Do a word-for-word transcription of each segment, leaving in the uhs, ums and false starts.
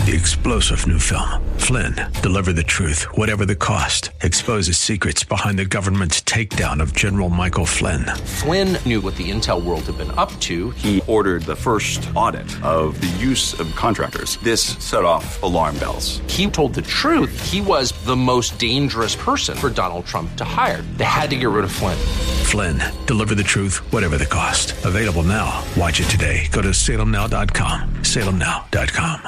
The explosive new film, Flynn, deliver the truth, whatever the cost. Exposes secrets behind the government's takedown of General Michael Flynn. Flynn knew what the intel world had been up to. He ordered the first audit of the use of contractors. This set off alarm bells. He told the truth. He was the most dangerous person for Donald Trump to hire. They had to get rid of Flynn. Flynn, deliver the truth, whatever the cost. Available now. Watch it today. Go to salem now dot com. salem now dot com.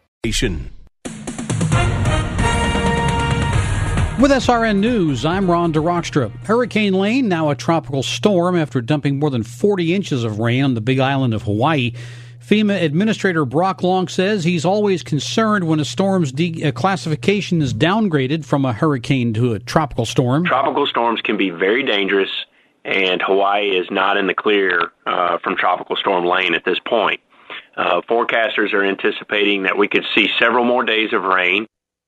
With S R N News, I'm Ron DeRockstra. Hurricane Lane, now a tropical storm after dumping more than forty inches of rain on the Big Island of Hawaii. FEMA Administrator Brock Long says he's always concerned when a storm's de- uh, classification is downgraded from a hurricane to a tropical storm. Tropical storms can be very dangerous, and Hawaii is not in the clear uh, from Tropical Storm Lane at this point. Uh, forecasters are anticipating that we could see several more days of rain.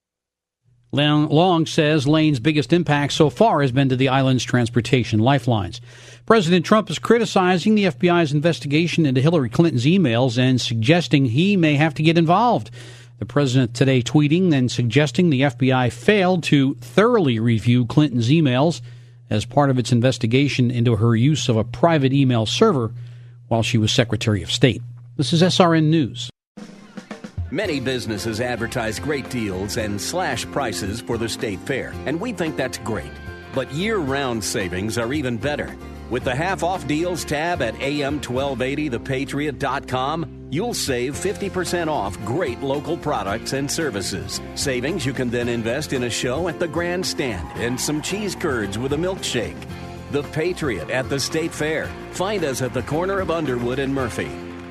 Long says Lane's biggest impact so far has been to the island's transportation lifelines. President Trump is criticizing the F B I's investigation into Hillary Clinton's emails and suggesting he may have to get involved. The president today tweeting and suggesting the F B I failed to thoroughly review Clinton's emails as part of its investigation into her use of a private email server while she was Secretary of State. This is S R N News. Many businesses advertise great deals and slash prices for the state fair, and we think that's great. But year-round savings are even better. With the half-off deals tab at A M twelve eighty the patriot dot com, you'll save fifty percent off great local products and services. Savings you can then invest in a show at the grandstand and some cheese curds with a milkshake. The Patriot at the State Fair. Find us at the corner of Underwood and Murphy.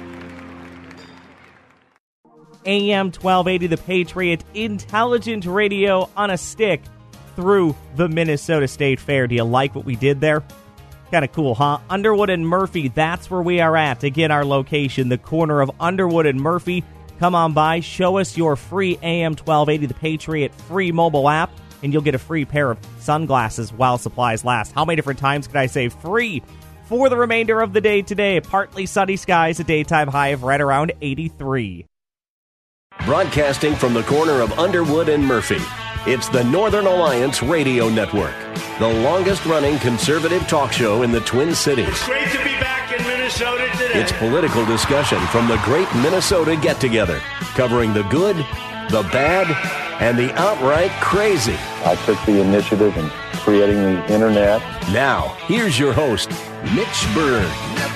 A M twelve eighty The Patriot, intelligent radio on a stick through the Minnesota State Fair. Do you like what we did there? Kind of cool, huh? Underwood and Murphy, that's where we are at. Again, our location, the corner of Underwood and Murphy. Come on by, show us your free A M twelve eighty The Patriot free mobile app, and you'll get a free pair of sunglasses while supplies last. How many different times can I say free? For the remainder of the day today, partly sunny skies, a daytime high of right around eighty-three. Broadcasting from the corner of Underwood and Murphy, it's the Northern Alliance Radio Network, the longest-running conservative talk show in the Twin Cities. It's great to be back in Minnesota today. It's political discussion from the great Minnesota get-together, covering the good, the bad, and the outright crazy. I took the initiative in creating the Internet. Now, here's your host, Mitch Berg.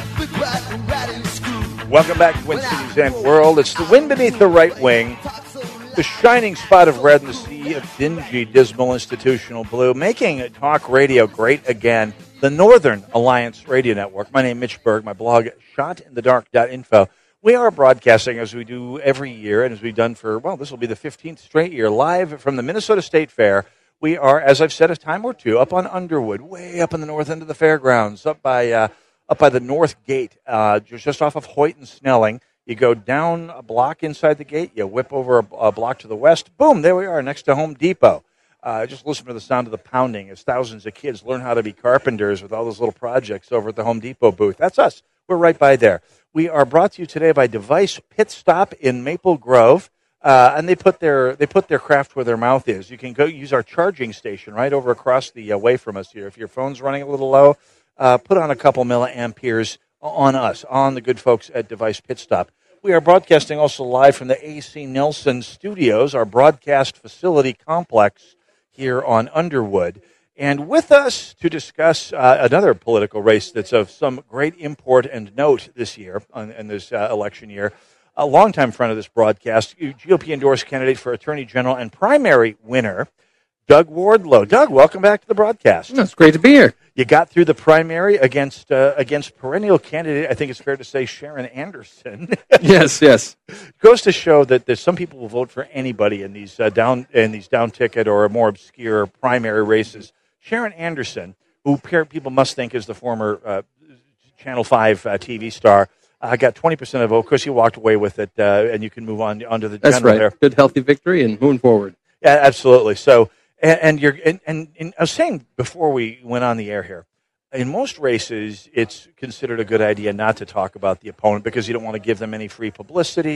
Welcome back to Twin Cities and World. It's the wind beneath the right wing, the shining spot of red in the sea of dingy, dismal institutional blue, making talk radio great again, the Northern Alliance Radio Network. My name is Mitch Berg, my blog, shot in the dark dot info. We are broadcasting, as we do every year, and as we've done for, well, this will be the fifteenth straight year, live from the Minnesota State Fair. We are, as I've said a time or two, up on Underwood, way up in the north end of the fairgrounds, up by... Uh, Up by the North Gate, uh, just off of Hoyt and Snelling. You go down a block inside the gate, you whip over a, a block to the west, boom, there we are, next to Home Depot. Uh, just listen to the sound of the pounding as thousands of kids learn how to be carpenters with all those little projects over at the Home Depot booth. That's us. We're right by there. We are brought to you today by Device Pit Stop in Maple Grove, uh, and they put their they put their craft where their mouth is. You can go use our charging station right over across the uh, way from us here. If your phone's running a little low, Uh, put on a couple milliamperes on us, on the good folks at Device Pit Stop. We are broadcasting also live from the A C Nelson Studios, our broadcast facility complex here on Underwood. And with us to discuss uh, another political race that's of some great import and note this year, on, in this uh, election year, a longtime friend of this broadcast, G O P-endorsed candidate for Attorney General and primary winner, Doug Wardlow. Doug, welcome back to the broadcast. It's great to be here. You got through the primary against uh, against perennial candidate, I think it's fair to say, Sharon Anderson. Yes, yes. Goes to show that there's some people will vote for anybody in these uh, down in these down ticket or more obscure primary races. Sharon Anderson, who people must think is the former uh, Channel five uh, T V star, uh, got twenty percent of the vote. Of course, you walked away with it, uh, and you can move on onto the That's general right. there. Good, healthy victory and moving forward. Yeah, absolutely. So. And, and you're and, and, and I was saying before we went on the air here, in most races, it's considered a good idea not to talk about the opponent because you don't want to give them any free publicity.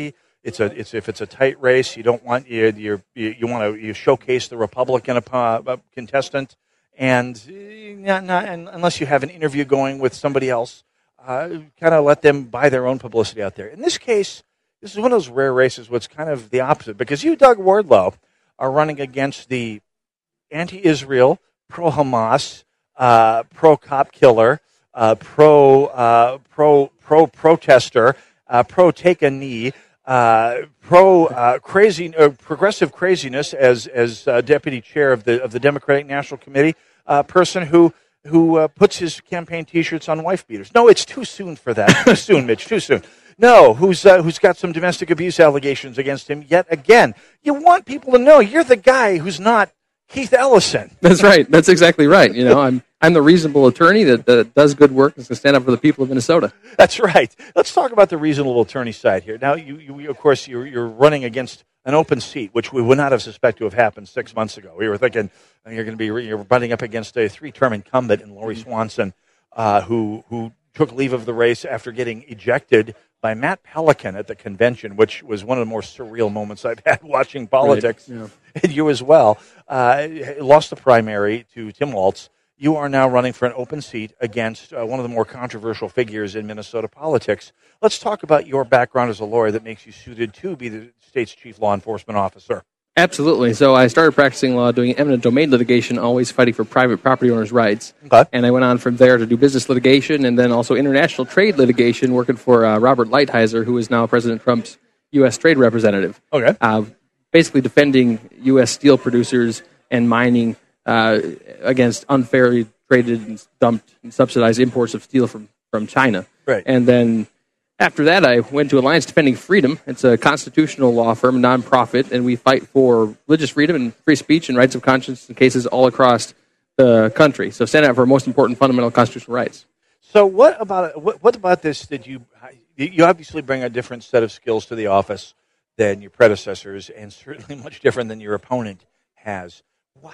It's a it's if it's a tight race, you don't want you you you want to you showcase the Republican uh, contestant, and not, not unless you have an interview going with somebody else, uh, kind of let them buy their own publicity out there. In this case, this is one of those rare races where it's kind of the opposite, because you, Doug Wardlow, are running against the anti-Israel, pro-Hamas, uh, pro-cop killer, uh, pro uh, pro pro protester, uh, pro take a knee. Uh, pro uh, crazy, uh, progressive craziness as as uh, deputy chair of the of the Democratic National Committee, uh, person who who uh, puts his campaign T-shirts on wife beaters. No, it's too soon for that. Too soon, Mitch. Too soon. No, who's uh, who's got some domestic abuse allegations against him yet again? You want people to know you're the guy who's not Keith Ellison. That's right. That's exactly right. You know, I'm I'm the reasonable attorney that, that does good work and is going to stand up for the people of Minnesota. That's right. Let's talk about the reasonable attorney side here. Now, you, you of course, you're, you're running against an open seat, which we would not have suspected to have happened six months ago. We were thinking you're going to be you're butting up against a three-term incumbent in Lori Swanson, uh, who who took leave of the race after getting ejected by Matt Pelican at the convention, which was one of the more surreal moments I've had watching politics. Right. Yeah. And you as well. Uh, lost the primary to Tim Walz. You are now running for an open seat against uh, one of the more controversial figures in Minnesota politics. Let's talk about your background as a lawyer that makes you suited to be the state's chief law enforcement officer. Absolutely. So I started practicing law doing eminent domain litigation, always fighting for private property owners' rights. Okay. And I went on from there to do business litigation and then also international trade litigation, working for uh, Robert Lighthizer, who is now President Trump's U S trade representative. Okay. Uh, basically defending U S steel producers and mining uh, against unfairly traded and dumped and subsidized imports of steel from, from China. Right. And then after that, I went to Alliance Defending Freedom. It's a constitutional law firm, a nonprofit, and we fight for religious freedom and free speech and rights of conscience in cases all across the country. So stand up for most important fundamental constitutional rights. So what about what, what about this? Did you you obviously bring a different set of skills to the office than your predecessors, and certainly much different than your opponent has.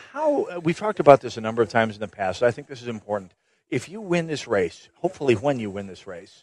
How we've talked about this a number of times in the past. So I think this is important. If you win this race, hopefully when you win this race,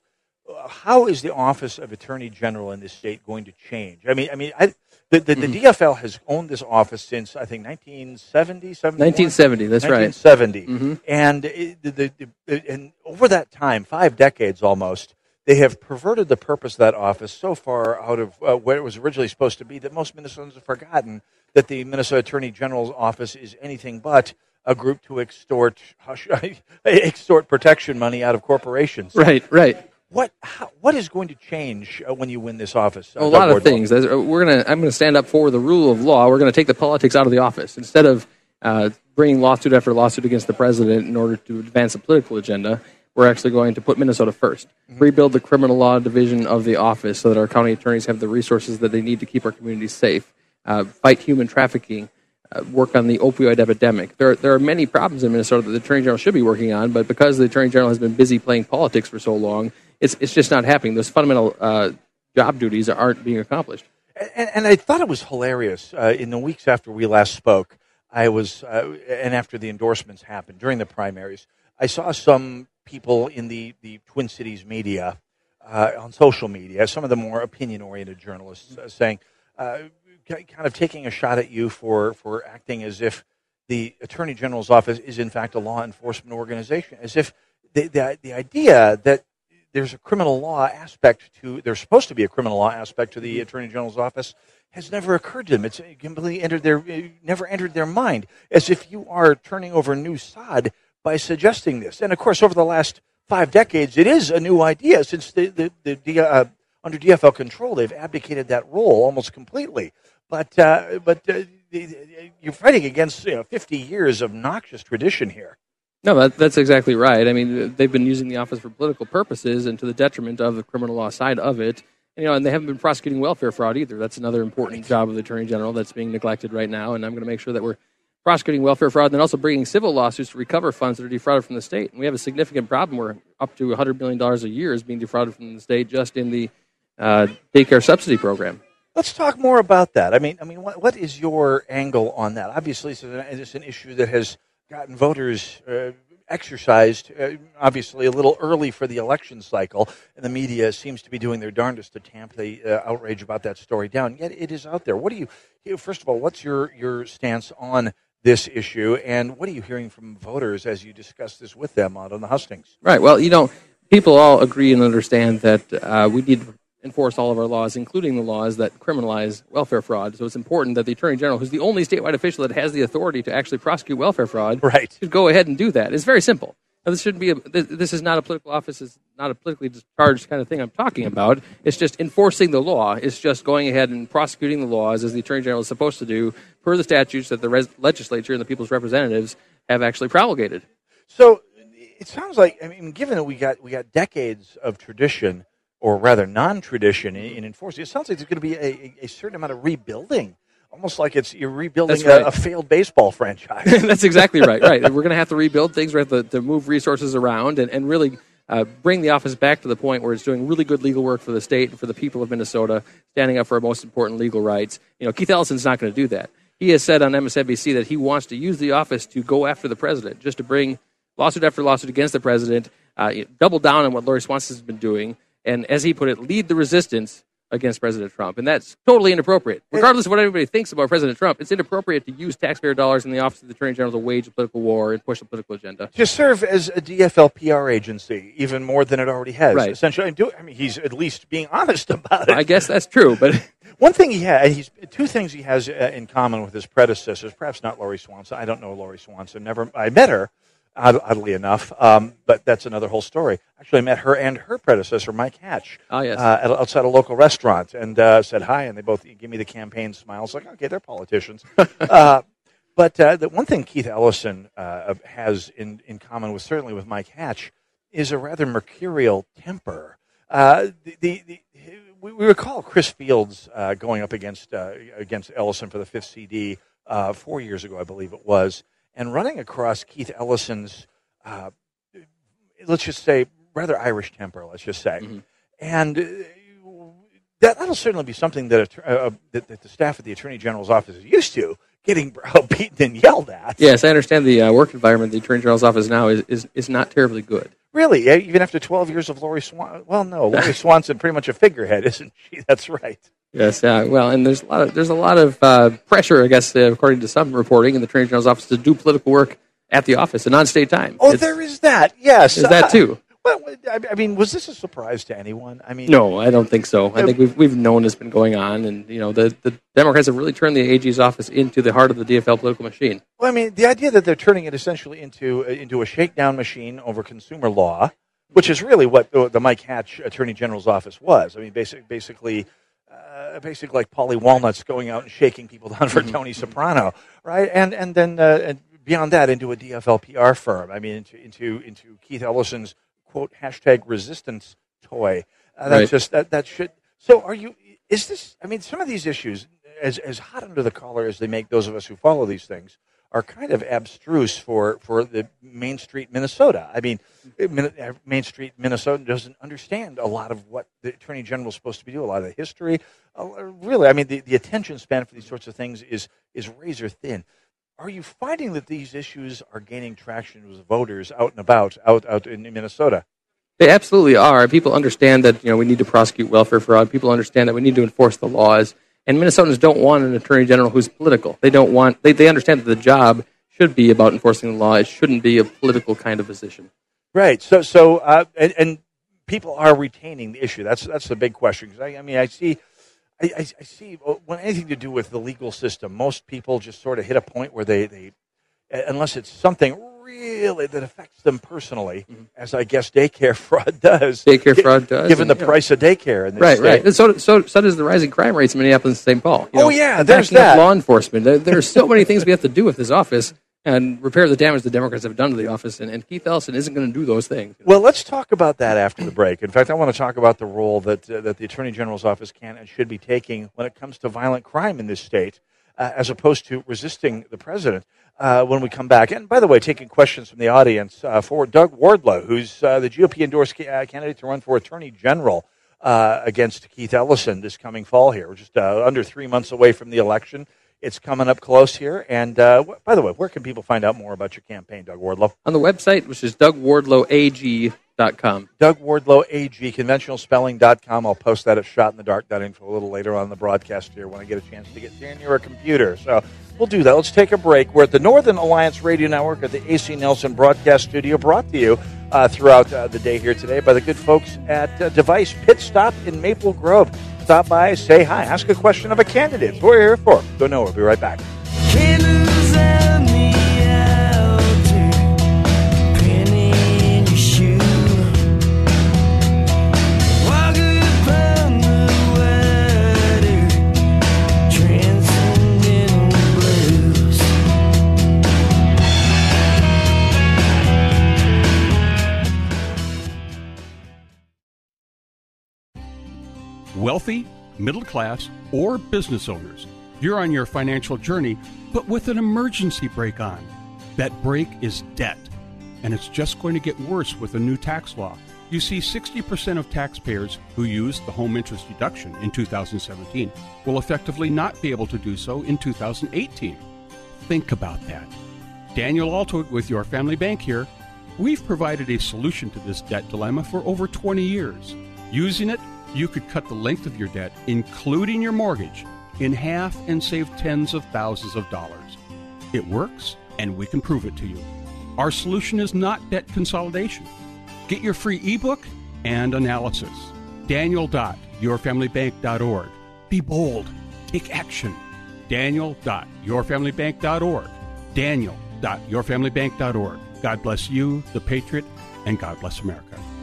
how is the office of Attorney General in this state going to change? I mean, I mean, I, the, the, the mm-hmm. D F L has owned this office since I think nineteen seventy, nineteen seventy. That's nineteen seventy. Right. Mm-hmm. And it, the, the, the, and over that time, five decades almost, they have perverted the purpose of that office so far out of uh, where it was originally supposed to be that most Minnesotans have forgotten that the Minnesota Attorney General's office is anything but a group to extort hush, extort protection money out of corporations. Right, right. What how, what is going to change uh, when you win this office? Uh, a lot of things. As, uh, we're gonna. I'm going to stand up for the rule of law. We're going to take the politics out of the office instead of uh, bringing lawsuit after lawsuit against the president in order to advance a political agenda. We're actually going to put Minnesota first. Mm-hmm. Rebuild the criminal law division of the office so that our county attorneys have the resources that they need to keep our communities safe. Uh, fight human trafficking. Uh, work on the opioid epidemic. There, there are many problems in Minnesota that the Attorney General should be working on, but because the Attorney General has been busy playing politics for so long, it's it's just not happening. Those fundamental uh, job duties aren't being accomplished. And, and I thought it was hilarious. Uh, in the weeks after we last spoke, I was, uh, and after the endorsements happened during the primaries, I saw some people in the, the Twin Cities media, uh, on social media, some of the more opinion-oriented journalists uh, saying, uh, kind of taking a shot at you for, for acting as if the Attorney General's office is in fact a law enforcement organization, as if the, the, the idea that there's a criminal law aspect to, there's supposed to be a criminal law aspect to the Attorney General's office has never occurred to them. It's completely entered their, never entered their mind, as if you are turning over new sod by suggesting this. And of course, over the last five decades, it is a new idea since the, the, the, the uh, under D F L control, they've abdicated that role almost completely. But uh, but uh, you're fighting against you know, fifty years of noxious tradition here. No, that, that's exactly right. I mean, they've been using the office for political purposes and to the detriment of the criminal law side of it. And, you know, and they haven't been prosecuting welfare fraud either. That's another important right. job of the Attorney General that's being neglected right now. And I'm going to make sure that we're prosecuting welfare fraud and then also bringing civil lawsuits to recover funds that are defrauded from the state. And we have a significant problem where up to one hundred million dollars a year is being defrauded from the state just in the uh, daycare subsidy program. Let's talk more about that. I mean, I mean, what, what is your angle on that? Obviously, it's an, it's an issue that has gotten voters uh, exercised, uh, obviously a little early for the election cycle, and the media seems to be doing their darndest to tamp the uh, outrage about that story down. Yet it is out there. What do you, you know, first of all, what's your, your stance on this issue, and what are you hearing from voters as you discuss this with them out on the hustings? Right. Well, you know, people all agree and understand that uh, we need to enforce all of our laws, including the laws that criminalize welfare fraud. So it's important that the Attorney General, who's the only statewide official that has the authority to actually prosecute welfare fraud, right, should go ahead and do that. It's very simple. Now, this shouldn't be. A, this, this is not a political office. It's not a politically discharged kind of thing I'm talking about. It's just enforcing the law. It's just going ahead and prosecuting the laws as the Attorney General is supposed to do per the statutes that the res- legislature and the people's representatives have actually promulgated. So it sounds like, I mean, given that we got we got decades of tradition, or rather non-tradition in, in enforcing, it sounds like there's going to be a, a certain amount of rebuilding. Almost like it's you're rebuilding right. a, a failed baseball franchise. That's exactly right. Right. We're going to have to rebuild things. We have to, to move resources around and, and really uh, bring the office back to the point where it's doing really good legal work for the state and for the people of Minnesota, standing up for our most important legal rights. You know, Keith Ellison's not going to do that. He has said on M S N B C that he wants to use the office to go after the president, just to bring lawsuit after lawsuit against the president, uh, double down on what Lori Swanson has been doing, and as he put it, lead the resistance against President Trump. And that's totally inappropriate. Regardless of what everybody thinks about President Trump, it's inappropriate to use taxpayer dollars in the office of the Attorney General to wage a political war and push a political agenda. To serve as a D F L P R agency, even more than it already has. Right. Essentially, do, I mean, he's at least being honest about it. I guess that's true, but one thing he has, he's two things he has uh, in common with his predecessors. Perhaps not Lori Swanson. I don't know Lori Swanson. Never, I met her. Oddly enough, um, but that's another whole story. Actually, I met her and her predecessor, Mike Hatch, oh, yes. uh, at, outside a local restaurant, and uh, said hi, and they both gave me the campaign smiles, like, okay, they're politicians. uh, but uh, the one thing Keith Ellison uh, has in, in common with, certainly with Mike Hatch, is a rather mercurial temper. Uh, the, the, the, we, we recall Chris Fields uh, going up against, uh, against Ellison for the fifth C D uh, four years ago, I believe it was, and running across Keith Ellison's, uh, let's just say, rather Irish temper, let's just say. Mm-hmm. And uh, that, that'll certainly be something that, uh, that, that the staff at the Attorney General's office is used to, getting browbeaten and yelled at. Yes, I understand the uh, work environment at the Attorney General's office now is, is, is not terribly good. Really? Even after twelve years of Lori Swanson? Well, no, Lori Swanson pretty much a figurehead, isn't she? That's right. Yes, uh, well, and there's a lot of there's a lot of uh, pressure, I guess, uh, according to some reporting in the Attorney General's office, to do political work at the office and on state time. Oh, it's, there is that. Yes, there's that too. Well, I mean, was this a surprise to anyone? I mean, no, I don't think so. I think we've we've known it's been going on, and you know, the, the Democrats have really turned the A G's office into the heart of the D F L political machine. Well, I mean, the idea that they're turning it essentially into into a shakedown machine over consumer law, which is really what the, the Mike Hatch Attorney General's office was. I mean, basic, basically, uh, basically like Paulie Walnuts going out and shaking people down for Tony Soprano, right? And and then uh, and beyond that, into a D F L P R firm. I mean, into into into Keith Ellison's quote hashtag resistance toy. Uh, that's right. just that that should. So, are you? Is this? I mean, some of these issues, as as hot under the collar as they make those of us who follow these things, are kind of abstruse for, for the Main Street Minnesota. I mean, Main Street Minnesota doesn't understand a lot of what the Attorney General is supposed to be doing, a lot of the history. Uh, really, I mean, the, the attention span for these sorts of things is is razor thin. Are you finding that these issues are gaining traction with voters out and about, out, out in Minnesota? They absolutely are. People understand that, you know, we need to prosecute welfare fraud. People understand that we need to enforce the laws. And Minnesotans don't want an attorney general who's political. They don't want. They, they understand that the job should be about enforcing the law. It shouldn't be a political kind of position. Right. So, so, uh, and, and people are retaining the issue. That's that's the big question. Because I, I mean, I see, I, I, I see when anything to do with the legal system, most people just sort of hit a point where they, they unless it's something really that affects them personally, mm-hmm. as I guess daycare fraud does. Daycare fraud does. Given and, the price know. of daycare in this right, state. Right, right. So, so, so does the rising crime rates in Minneapolis and Saint Paul. You know, oh, yeah, there's backing up that. Law enforcement. There, there are so many things we have to do with this office and repair the damage the Democrats have done to the office, and, and Keith Ellison isn't going to do those things. Well, let's talk about that after the break. In fact, I want to talk about the role that uh, that the Attorney General's office can and should be taking when it comes to violent crime in this state, uh, as opposed to resisting the president. Uh, when we come back. And by the way, taking questions from the audience uh, for Doug Wardlow, who's uh, the G O P-endorsed ca- uh, candidate to run for Attorney General uh, against Keith Ellison this coming fall here. We're just uh, under three months away from the election. It's coming up close here. And uh, by the way, where can people find out more about your campaign, Doug Wardlow? On the website, which is doug wardlow a g dot com. Doug Wardlow A G, conventional spelling dot com. I'll post that at shot in the dark dot info a little later on in the broadcast here when I get a chance to get near a computer. So we'll do that. Let's take a break. We're at the Northern Alliance Radio Network at the A C Nelson Broadcast Studio, brought to you uh, throughout uh, the day here today by the good folks at uh, Device Pit Stop in Maple Grove. Stop by, say hi, ask a question of a candidate. That's what we're here for. Don't know. We'll be right back. Wealthy, middle class, or business owners, you're on your financial journey, but with an emergency brake on. That brake is debt, and it's just going to get worse with a new tax law. You see, sixty percent of taxpayers who used the home interest deduction in two thousand seventeen will effectively not be able to do so in two thousand eighteen. Think about that. Daniel Alto with Your Family Bank here. We've provided a solution to this debt dilemma for over twenty years. Using it, you could cut the length of your debt, including your mortgage, in half and save tens of thousands of dollars. It works, and we can prove it to you. Our solution is not debt consolidation. Get your free ebook and analysis. Daniel dot your family bank dot org. Be bold. Take action. Daniel dot your family bank dot org. Daniel dot your family bank dot org. God bless you, the Patriot, and God bless America.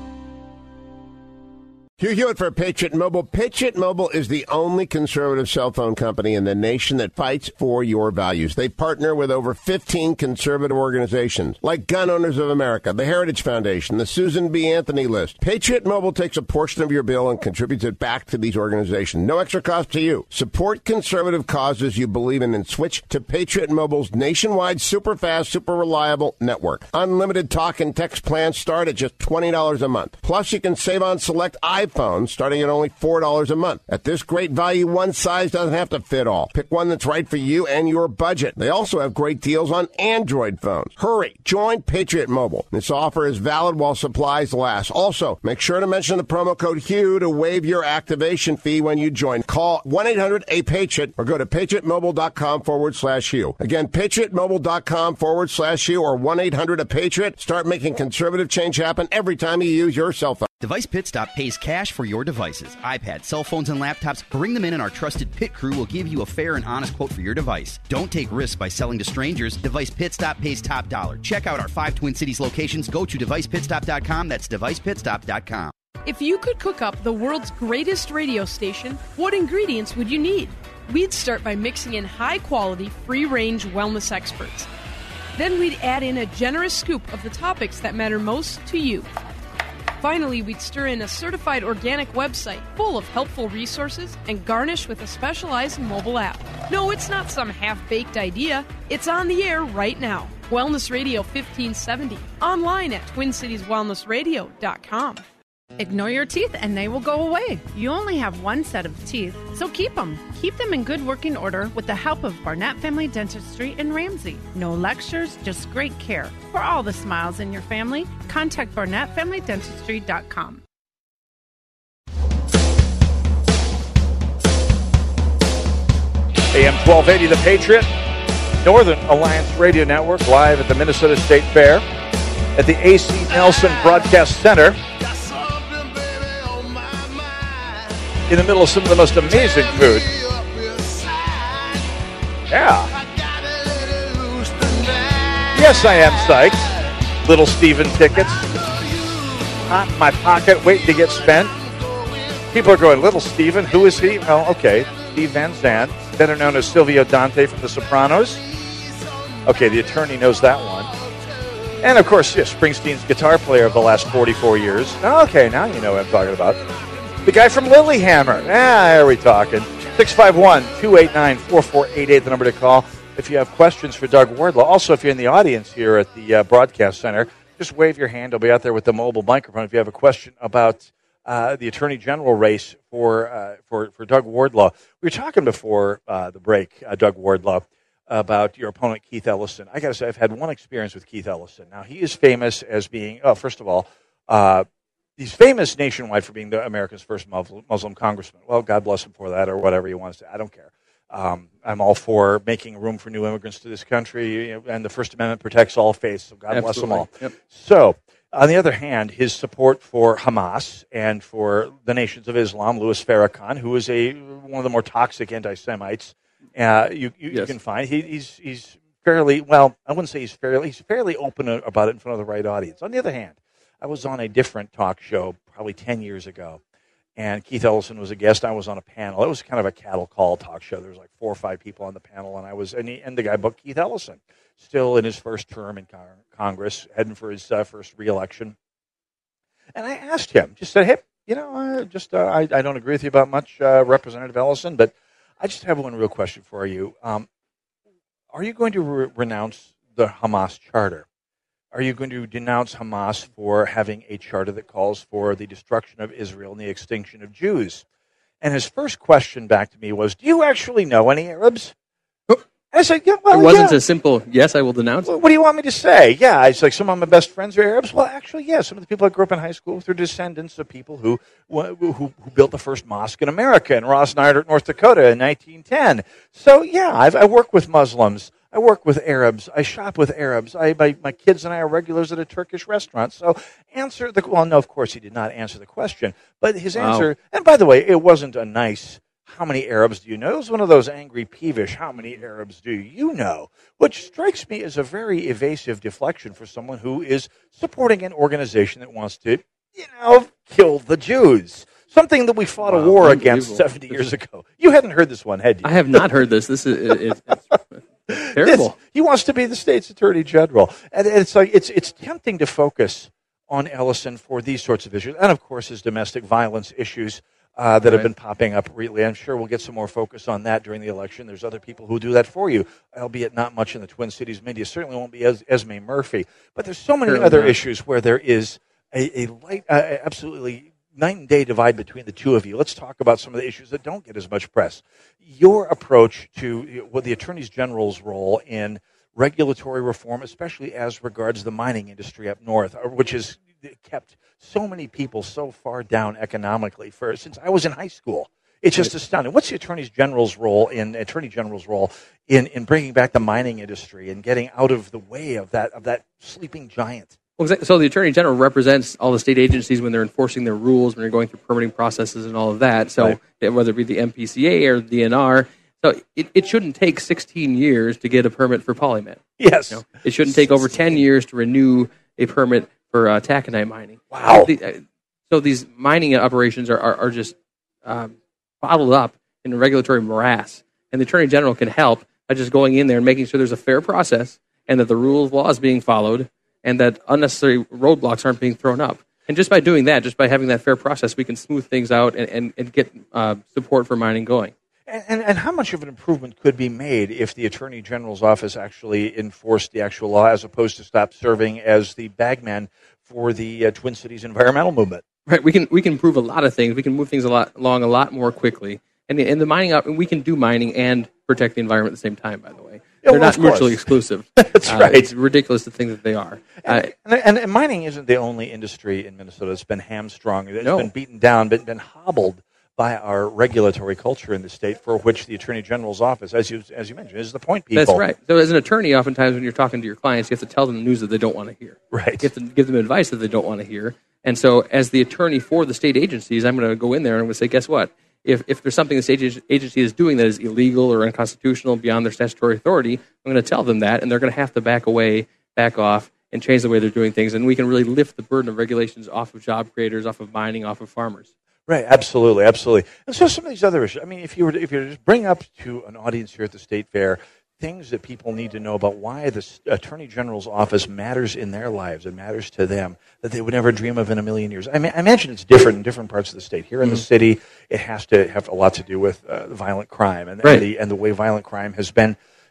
Hugh Hewitt for Patriot Mobile. Patriot Mobile is the only conservative cell phone company in the nation that fights for your values. They partner with over fifteen conservative organizations like Gun Owners of America, the Heritage Foundation, the Susan B. Anthony List. Patriot Mobile takes a portion of your bill and contributes it back to these organizations. No extra cost to you. Support conservative causes you believe in and switch to Patriot Mobile's nationwide super fast, super reliable network. Unlimited talk and text plans start at just twenty dollars a month. Plus, you can save on select iPhones starting at only four dollars a month. At this great value, one size doesn't have to fit all. Pick one that's right for you and your budget. They also have great deals on Android phones. Hurry, join Patriot Mobile. This offer is valid while supplies last. Also, make sure to mention the promo code Hugh to waive your activation fee when you join. Call one eight hundred A PATRIOT or go to patriotmobile.com forward slash Hugh. Again, patriotmobile.com forward slash Hugh or one eight hundred A PATRIOT. Start making conservative change happen every time you use your cell phone. Device Pit Stop pays cash for your devices, iPads, cell phones, and laptops. Bring them in and our trusted pit crew will give you a fair and honest quote for your device. Don't take risks by selling to strangers. Device Pit Stop pays top dollar. Check out our five Twin Cities locations. Go to device pit stop dot com. That's device pit stop dot com. If you could cook up the world's greatest radio station, what ingredients would you need? We'd start by mixing in high-quality, free-range wellness experts. Then we'd add in a generous scoop of the topics that matter most to you. Finally, we'd stir in a certified organic website full of helpful resources and garnish with a specialized mobile app. No, it's not some half-baked idea. It's on the air right now. Wellness Radio fifteen seventy. Online at twin cities wellness radio dot com. Ignore your teeth and they will go away. You only have one set of teeth, so keep them. Keep them in good working order with the help of Barnett Family Dentistry in Ramsey. No lectures, just great care. For all the smiles in your family, contact barnett family dentistry dot com. A M twelve eighty, The Patriot, Northern Alliance Radio Network, live at the Minnesota State Fair at the A C Nelson Broadcast Center. In the middle of some of the most amazing food. Yeah. Yes, I am psyched. Little Steven tickets. Hot in my pocket, waiting to get spent. People are going, Little Steven, who is he? Oh, okay. Steve Van Zandt, better known as Silvio Dante from The Sopranos. Okay, the attorney knows that one. And, of course, yeah, Springsteen's guitar player of the last forty-four years. Okay, now you know what I'm talking about. The guy from Lilyhammer. Ah, there we talking. six five one, two eight nine, four four eight eight, the number to call if you have questions for Doug Wardlow. Also, if you're in the audience here at the uh, Broadcast Center, just wave your hand. I'll be out there with the mobile microphone if you have a question about uh, the Attorney General race for uh, for for Doug Wardlaw. We were talking before uh, the break, uh, Doug Wardlaw, about your opponent Keith Ellison. I got to say, I've had one experience with Keith Ellison. Now, he is famous as being, oh, first of all, uh, he's famous nationwide for being the America's first Muslim, Muslim congressman. Well, God bless him for that, or whatever he wants to. I don't care. Um, I'm all for making room for new immigrants to this country, you know, and the First Amendment protects all faiths, so God Absolutely. bless them all. Yep. So, on the other hand, his support for Hamas and for the nations of Islam, Louis Farrakhan, who is a one of the more toxic anti-Semites uh, you, you, yes. you can find, he, he's he's fairly, well, I wouldn't say he's fairly, he's fairly open about it in front of the right audience. On the other hand, I was on a different talk show probably ten years ago, and Keith Ellison was a guest. I was on a panel. It was kind of a cattle call talk show. There was like four or five people on the panel, and I was, and, he, and the guy booked Keith Ellison, still in his first term in Congress, heading for his uh, first reelection. And I asked him, just said, hey, you know, uh, just uh, I, I don't agree with you about much, uh, Representative Ellison, but I just have one real question for you. Um, are you going to re- renounce the Hamas charter? Are you going to denounce Hamas for having a charter that calls for the destruction of Israel and the extinction of Jews? And his first question back to me was, do you actually know any Arabs? And I said, yeah, well, it wasn't yeah. a simple, yes, I will denounce. Well, what do you want me to say? Yeah, it's like some of my best friends are Arabs. Well, actually, yeah, some of the people I grew up in high school with are descendants of people who who, who built the first mosque in America in Ross Nyder, North Dakota in nineteen ten. So, yeah, I've, I work with Muslims. I work with Arabs. I shop with Arabs. I, my, my kids and I are regulars at a Turkish restaurant. So answer the, well, no, of course he did not answer the question. But his wow. answer, and by the way, it wasn't a nice, how many Arabs do you know? It was one of those angry, peevish, how many Arabs do you know? Which strikes me as a very evasive deflection for someone who is supporting an organization that wants to, you know, kill the Jews. Something that we fought wow, a war against seventy years ago. You hadn't heard this one, had you? I have not heard this. This is it, it's terrible. It's, he wants to be the state's attorney general, and it's like it's it's tempting to focus on Ellison for these sorts of issues, and of course his domestic violence issues uh, that right. have been popping up recently. I'm sure we'll get some more focus on that during the election. There's other people who do that for you, albeit not much in the Twin Cities media. Certainly won't be Es- Esme Murphy, but there's so many Certainly other not. issues where there is a, a light, uh, absolutely. night and day divide between the two of you. Let's talk about some of the issues that don't get as much press. Your approach to well, the Attorney General's role in regulatory reform, especially as regards the mining industry up north, which has kept so many people so far down economically for since I was in high school. It's just astounding. What's the Attorney General's role in Attorney General's role in, in bringing back the mining industry and getting out of the way of that of that sleeping giant? Well, so the Attorney General represents all the state agencies when they're enforcing their rules, when they're going through permitting processes and all of that. So right. whether it be the M P C A or the D N R, so it, it shouldn't take sixteen years to get a permit for polymet. Yes. You know? It shouldn't take over ten years to renew a permit for uh, taconite mining. Wow. The, uh, so these mining operations are, are, are just um, bottled up in a regulatory morass. And the Attorney General can help by just going in there and making sure there's a fair process and that the rule of law is being followed and that unnecessary roadblocks aren't being thrown up. And just by doing that, just by having that fair process, we can smooth things out and, and, and get uh, support for mining going. And, and, and how much of an improvement could be made if the Attorney General's office actually enforced the actual law as opposed to stop serving as the bagman for the uh, Twin Cities environmental movement? Right, we can we can improve a lot of things. We can move things a lot along a lot more quickly. And the, and the mining up, we can do mining and protect the environment at the same time, by the way. Yeah, They're well, not mutually exclusive. That's uh, right. It's ridiculous to think that they are. And, uh, and, and mining isn't the only industry in Minnesota that's been hamstrung. It's no. been beaten down, been, been hobbled by our regulatory culture in the state, for which the Attorney General's office, as you as you mentioned, is the point people. That's right. So as an attorney, oftentimes when you're talking to your clients, you have to tell them the news that they don't want to hear. Right. You have to give them advice that they don't want to hear. And so as the attorney for the state agencies, I'm going to go in there and I'm going to say, guess what? If if there's something the state agency is doing that is illegal or unconstitutional beyond their statutory authority, I'm going to tell them that, and they're going to have to back away, back off, and change the way they're doing things. And we can really lift the burden of regulations off of job creators, off of mining, off of farmers. Right, absolutely, absolutely. And so some of these other issues, I mean, if you were to, if you were to just bring up to an audience here at the State Fair things that people need to know about why the Attorney General's office matters in their lives, it matters to them, that they would never dream of in a million years. I mean, I imagine it's different in different parts of the state. Here in mm-hmm. the city, it has to have a lot to do with uh, violent crime and, right. and, the, and the way violent crime has been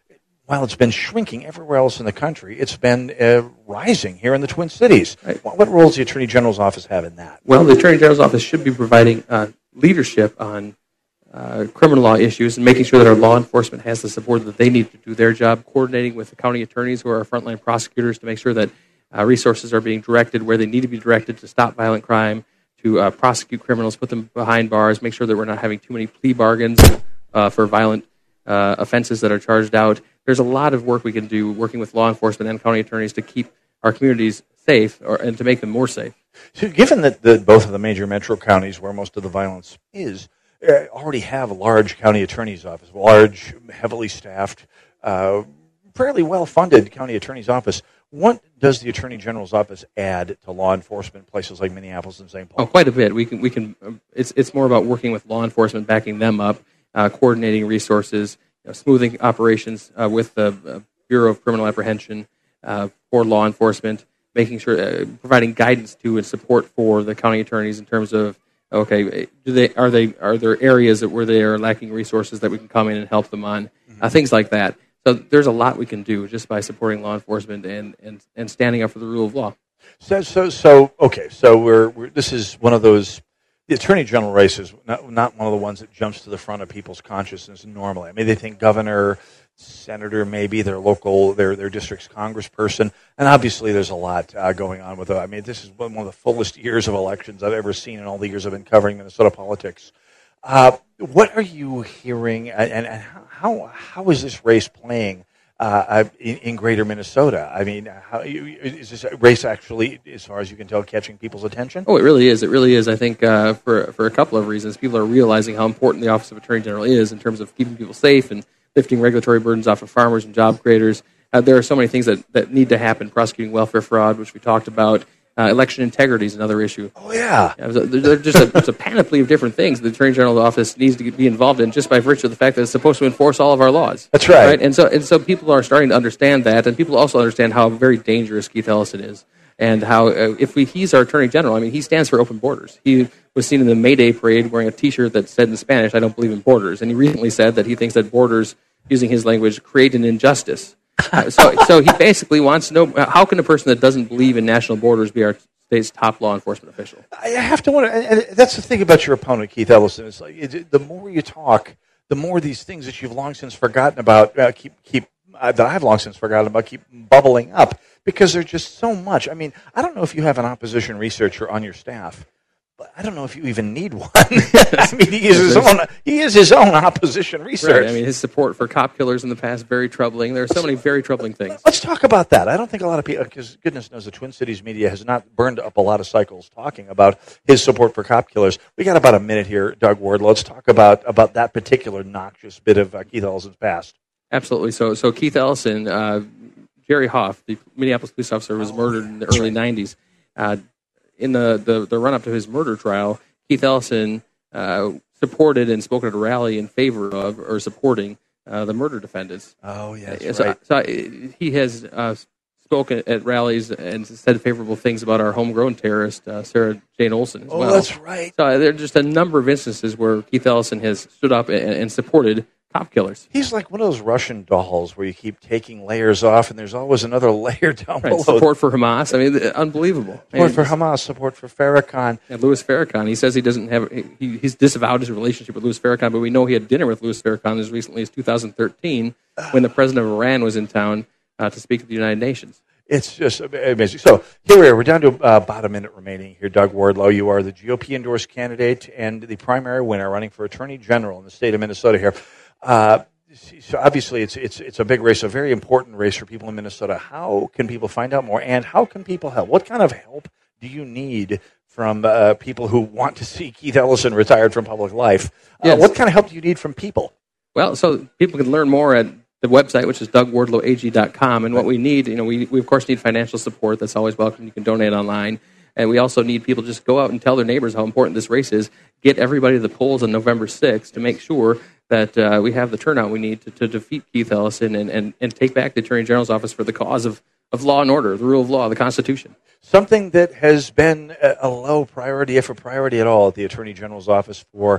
while it's been shrinking everywhere else in the country, it's been uh, rising here in the Twin Cities. Right. What, what role does the Attorney General's office have in that? Well, the Attorney General's office should be providing uh, leadership on uh, criminal law issues and making sure that our law enforcement has the support that they need to do their job, coordinating with the county attorneys who are our frontline prosecutors to make sure that uh, resources are being directed where they need to be directed to stop violent crime, to uh, prosecute criminals, put them behind bars, make sure that we're not having too many plea bargains uh, for violent uh, offenses that are charged out. There's a lot of work we can do working with law enforcement and county attorneys to keep our communities safe or, and to make them more safe. So given that the, both of the major metro counties where most of the violence is uh, already have a large county attorney's office, large, heavily staffed, uh, fairly well-funded county attorney's office, what does the Attorney General's office add to law enforcement in places like Minneapolis and Saint Paul? Oh, quite a bit. We can we can. It's it's more about working with law enforcement, backing them up, uh, coordinating resources, you know, smoothing operations uh, with the uh, Bureau of Criminal Apprehension uh, for law enforcement, making sure uh, providing guidance to and support for the county attorneys in terms of okay, do they are they are there areas that where they are lacking resources that we can come in and help them on, mm-hmm. uh, things like that. So there's a lot we can do just by supporting law enforcement and, and, and standing up for the rule of law. So so so okay. So we're, we're this is one of those. The Attorney General race is not, not one of the ones that jumps to the front of people's consciousness normally. I mean, they think governor, senator, maybe their local, their their district's congressperson, and obviously there's a lot uh, going on with it. I mean, this is one of the fullest years of elections I've ever seen in all the years I've been covering Minnesota politics. Uh, what are you hearing, and, and how how is this race playing uh, in, in greater Minnesota? I mean, how, is this race actually, as far as you can tell, catching people's attention? Oh, it really is. It really is. I think uh, for for a couple of reasons. People are realizing how important the Office of Attorney General is in terms of keeping people safe and lifting regulatory burdens off of farmers and job creators. Uh, there are so many things that, that need to happen. Prosecuting welfare fraud, which we talked about. Uh, election integrity is another issue. Oh, yeah. yeah there's just a, there's a panoply of different things the Attorney General's office needs to be involved in just by virtue of the fact that it's supposed to enforce all of our laws. That's right. right? And so and so people are starting to understand that, and people also understand how very dangerous Keith Ellison is, and how uh, if we, he's our Attorney General, I mean, he stands for open borders. He was seen in the May Day parade wearing a T-shirt that said in Spanish, "I don't believe in borders," and he recently said that he thinks that borders, using his language, create an injustice. uh, so, so he basically wants to know, how can a person that doesn't believe in national borders be our state's top law enforcement official? I have to wonder, and that's the thing about your opponent, Keith Ellison. It's like it, the more you talk, the more these things that you've long since forgotten about uh, keep keep uh, that I've long since forgotten about keep bubbling up because there's just so much. I mean, I don't know if you have an opposition researcher on your staff, but I don't know if you even need one. I mean, he is his own. He is his own opposition research. Right. I mean, his support for cop killers in the past very troubling. There are so let's, many very troubling things. Let's talk about that. I don't think a lot of people, because goodness knows the Twin Cities media has not burned up a lot of cycles talking about his support for cop killers. We got about a minute here, Doug Ward. Let's talk about about that particular noxious bit of uh, Keith Ellison's past. Absolutely. So, so Keith Ellison, uh, Jerry Hoff, the Minneapolis police officer, was oh, murdered in the early right. nineties. Uh, In the, the, the run-up to his murder trial, Keith Ellison uh, supported and spoke at a rally in favor of or supporting uh, the murder defendants. Oh, yes, uh, so, right. So he has uh, spoken at rallies and said favorable things about our homegrown terrorist, uh, Sarah Jane Olsen, as oh, well. Oh, that's right. So there are just a number of instances where Keith Ellison has stood up and, and supported cop killers. He's like one of those Russian dolls where you keep taking layers off, and there's always another layer down right. below. Support for Hamas. I mean, unbelievable. Support I mean, for Hamas. Support for Farrakhan. And Louis Farrakhan. He says he doesn't have. He, he's disavowed his relationship with Louis Farrakhan, but we know he had dinner with Louis Farrakhan as recently as two thousand thirteen, when the president of Iran was in town uh, to speak at the United Nations. It's just amazing. So here we are. We're down to uh, about a minute remaining here. Doug Wardlow, you are the G O P-endorsed candidate and the primary winner running for Attorney General in the state of Minnesota here. Uh, So obviously, it's it's it's a big race, a very important race for people in Minnesota. How can people find out more, and how can people help? What kind of help do you need from uh, people who want to see Keith Ellison retired from public life? Uh, yes. What kind of help do you need from people? Well, so people can learn more at the website, which is doug wardlow a g dot com. And what we need, you know, we, we of course need financial support. That's always welcome. You can donate online. And we also need people to just go out and tell their neighbors how important this race is. Get everybody to the polls on November sixth to make sure that uh, we have the turnout we need to, to defeat Keith Ellison and, and, and take back the Attorney General's office for the cause of, of law and order, the rule of law, the Constitution. Something that has been a, a low priority, if a priority at all, at the Attorney General's office for,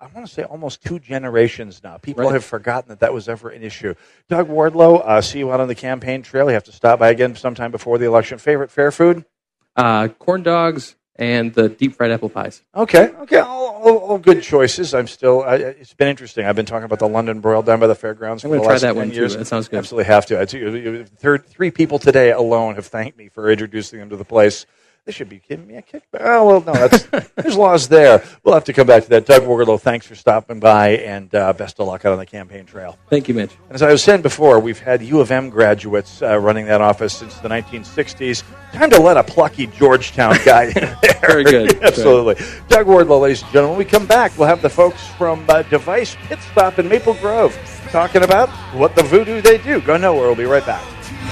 I want to say almost two generations now. People Right. have forgotten that that was ever an issue. Doug Wardlow, uh, see you out on the campaign trail. You have to stop by again sometime before the election. Favorite fair food? Uh, corn dogs and the deep fried apple pies. Okay, okay, all, all, all good choices. I'm still. I, it's been interesting. I've been talking about the London Broil down by the fairgrounds I'm for gonna the try last that ten one, too. years. That sounds good. Absolutely have to. I t- third, three people today alone have thanked me for introducing them to the place. They should be giving me a kickback. Oh, well, no, that's, there's laws there. We'll have to come back to that. Doug Wardlow, thanks for stopping by, and uh, best of luck out on the campaign trail. Thank you, Mitch. And as I was saying before, we've had U of M graduates uh, running that office since the nineteen sixties. Time to let a plucky Georgetown guy in there. Very good. Absolutely. Doug Wardlow, ladies and gentlemen. When we come back, we'll have the folks from uh, Device Pit Stop in Maple Grove talking about what the voodoo they do. Go nowhere. We'll be right back.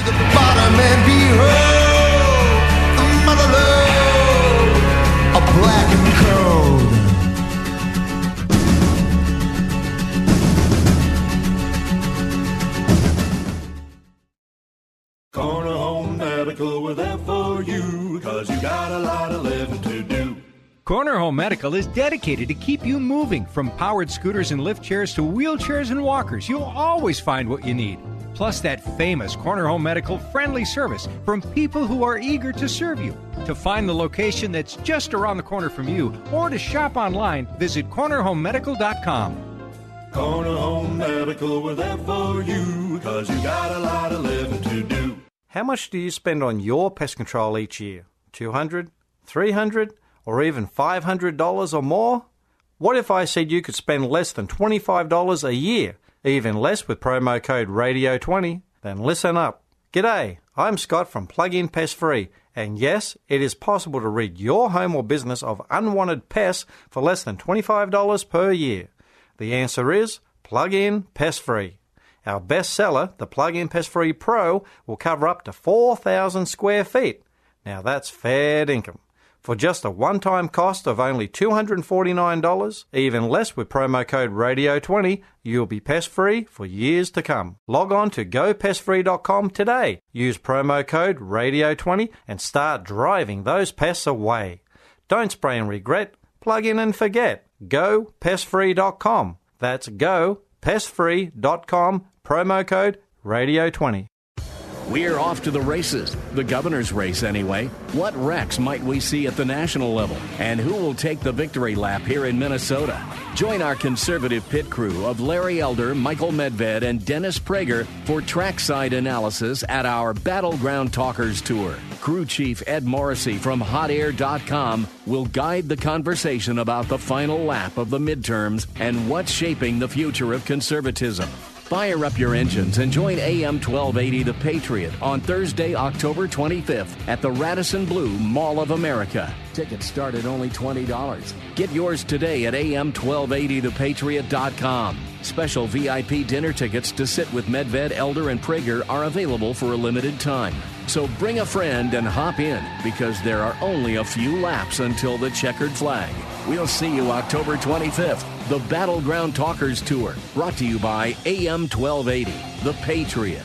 Corner Home Medical, we're there for you, cause you got a lot of living to do. Corner Home Medical is dedicated to keep you moving. From powered scooters and lift chairs to wheelchairs and walkers, you'll always find what you need. Plus that famous Corner Home Medical friendly service from people who are eager to serve you. To find the location that's just around the corner from you or to shop online, visit corner home medical dot com. Corner Home Medical, we're there for you, cause you got a lot of living to do. How much do you spend on your pest control each year? two hundred dollars, three hundred dollars, or even five hundred dollars or more? What if I said you could spend less than twenty-five dollars a year, even less with promo code radio twenty? Then listen up. G'day, I'm Scott from Plug-in Pest Free, and yes, it is possible to rid your home or business of unwanted pests for less than twenty-five dollars per year. The answer is Plug-in Pest Free. Our best seller, the Plug-in Pest Free Pro, will cover up to four thousand square feet. Now that's fair dinkum. For just a one-time cost of only two hundred forty-nine dollars, even less with promo code radio twenty, you'll be pest-free for years to come. Log on to go pest free dot com today. Use promo code radio twenty and start driving those pests away. Don't spray and regret. Plug in and forget. go pest free dot com. That's go pest free dot com. Promo code radio twenty. We're off to the races, the governor's race anyway. What wrecks might we see at the national level? And who will take the victory lap here in Minnesota? Join our conservative pit crew of Larry Elder, Michael Medved, and Dennis Prager for trackside analysis at our Battleground Talkers Tour. Crew Chief Ed Morrissey from hot air dot com will guide the conversation about the final lap of the midterms and what's shaping the future of conservatism. Fire up your engines and join A M twelve eighty The Patriot on Thursday, October twenty-fifth at the Radisson Blu Mall of America. Tickets start at only twenty dollars. Get yours today at A M twelve eighty the patriot dot com. Special V I P dinner tickets to sit with Medved, Elder, and Prager are available for a limited time. So bring a friend and hop in, because there are only a few laps until the checkered flag. We'll see you October twenty-fifth. The Battleground Talkers Tour, brought to you by A M twelve eighty, The Patriot.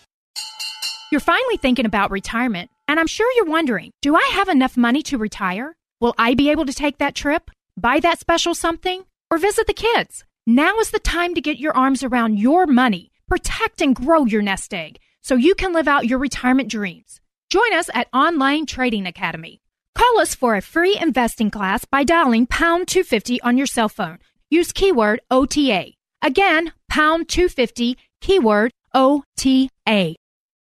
You're finally thinking about retirement, and I'm sure you're wondering, do I have enough money to retire? Will I be able to take that trip, buy that special something, or visit the kids? Now is the time to get your arms around your money, protect and grow your nest egg, so you can live out your retirement dreams. Join us at Online Trading Academy. Call us for a free investing class by dialing pound two fifty on your cell phone. Use keyword O T A. Again, pound two fifty, keyword O T A.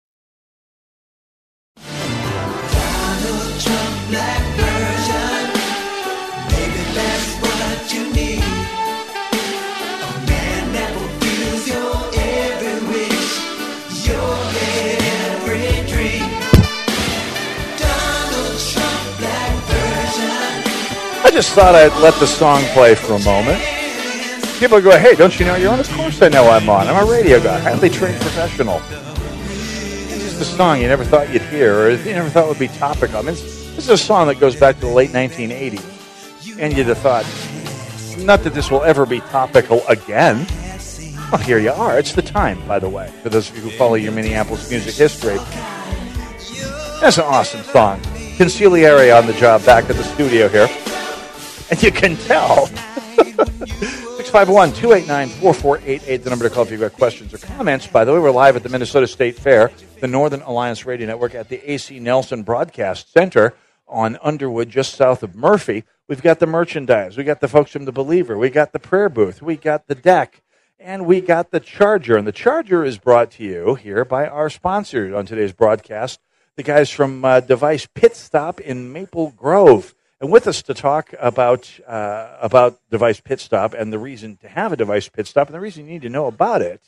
Donald Trump black version. Maybe that's what you need. A man that fulfills your every wish, your every dream. Donald Trump black version. I just thought I'd let the song play for a moment. People go, hey, don't you know you're on? Of course I know I'm on. I'm a radio guy, highly trained professional. This is the song you never thought you'd hear, or you never thought would be topical. I mean, this is a song that goes back to the late nineteen eighties. And you'd have thought, not that this will ever be topical again. Well, here you are. It's the time, by the way, for those of you who follow your Minneapolis music history. That's an awesome song. Conciliere on the job back at the studio here. And you can tell five one, two eight nine, four four eight eight, the number to call if you've got questions or comments. By the way, we're live at the Minnesota State Fair, the Northern Alliance Radio Network at the A C Nelson Broadcast Center on Underwood, just south of Murphy. We've got the merchandise. We got the folks from The Believer. We got the prayer booth. We got the deck. And we got the charger. And the charger is brought to you here by our sponsor on today's broadcast, the guys from uh, Device Pit Stop in Maple Grove. And with us to talk about uh, about Device Pit Stop and the reason to have a Device Pit Stop and the reason you need to know about it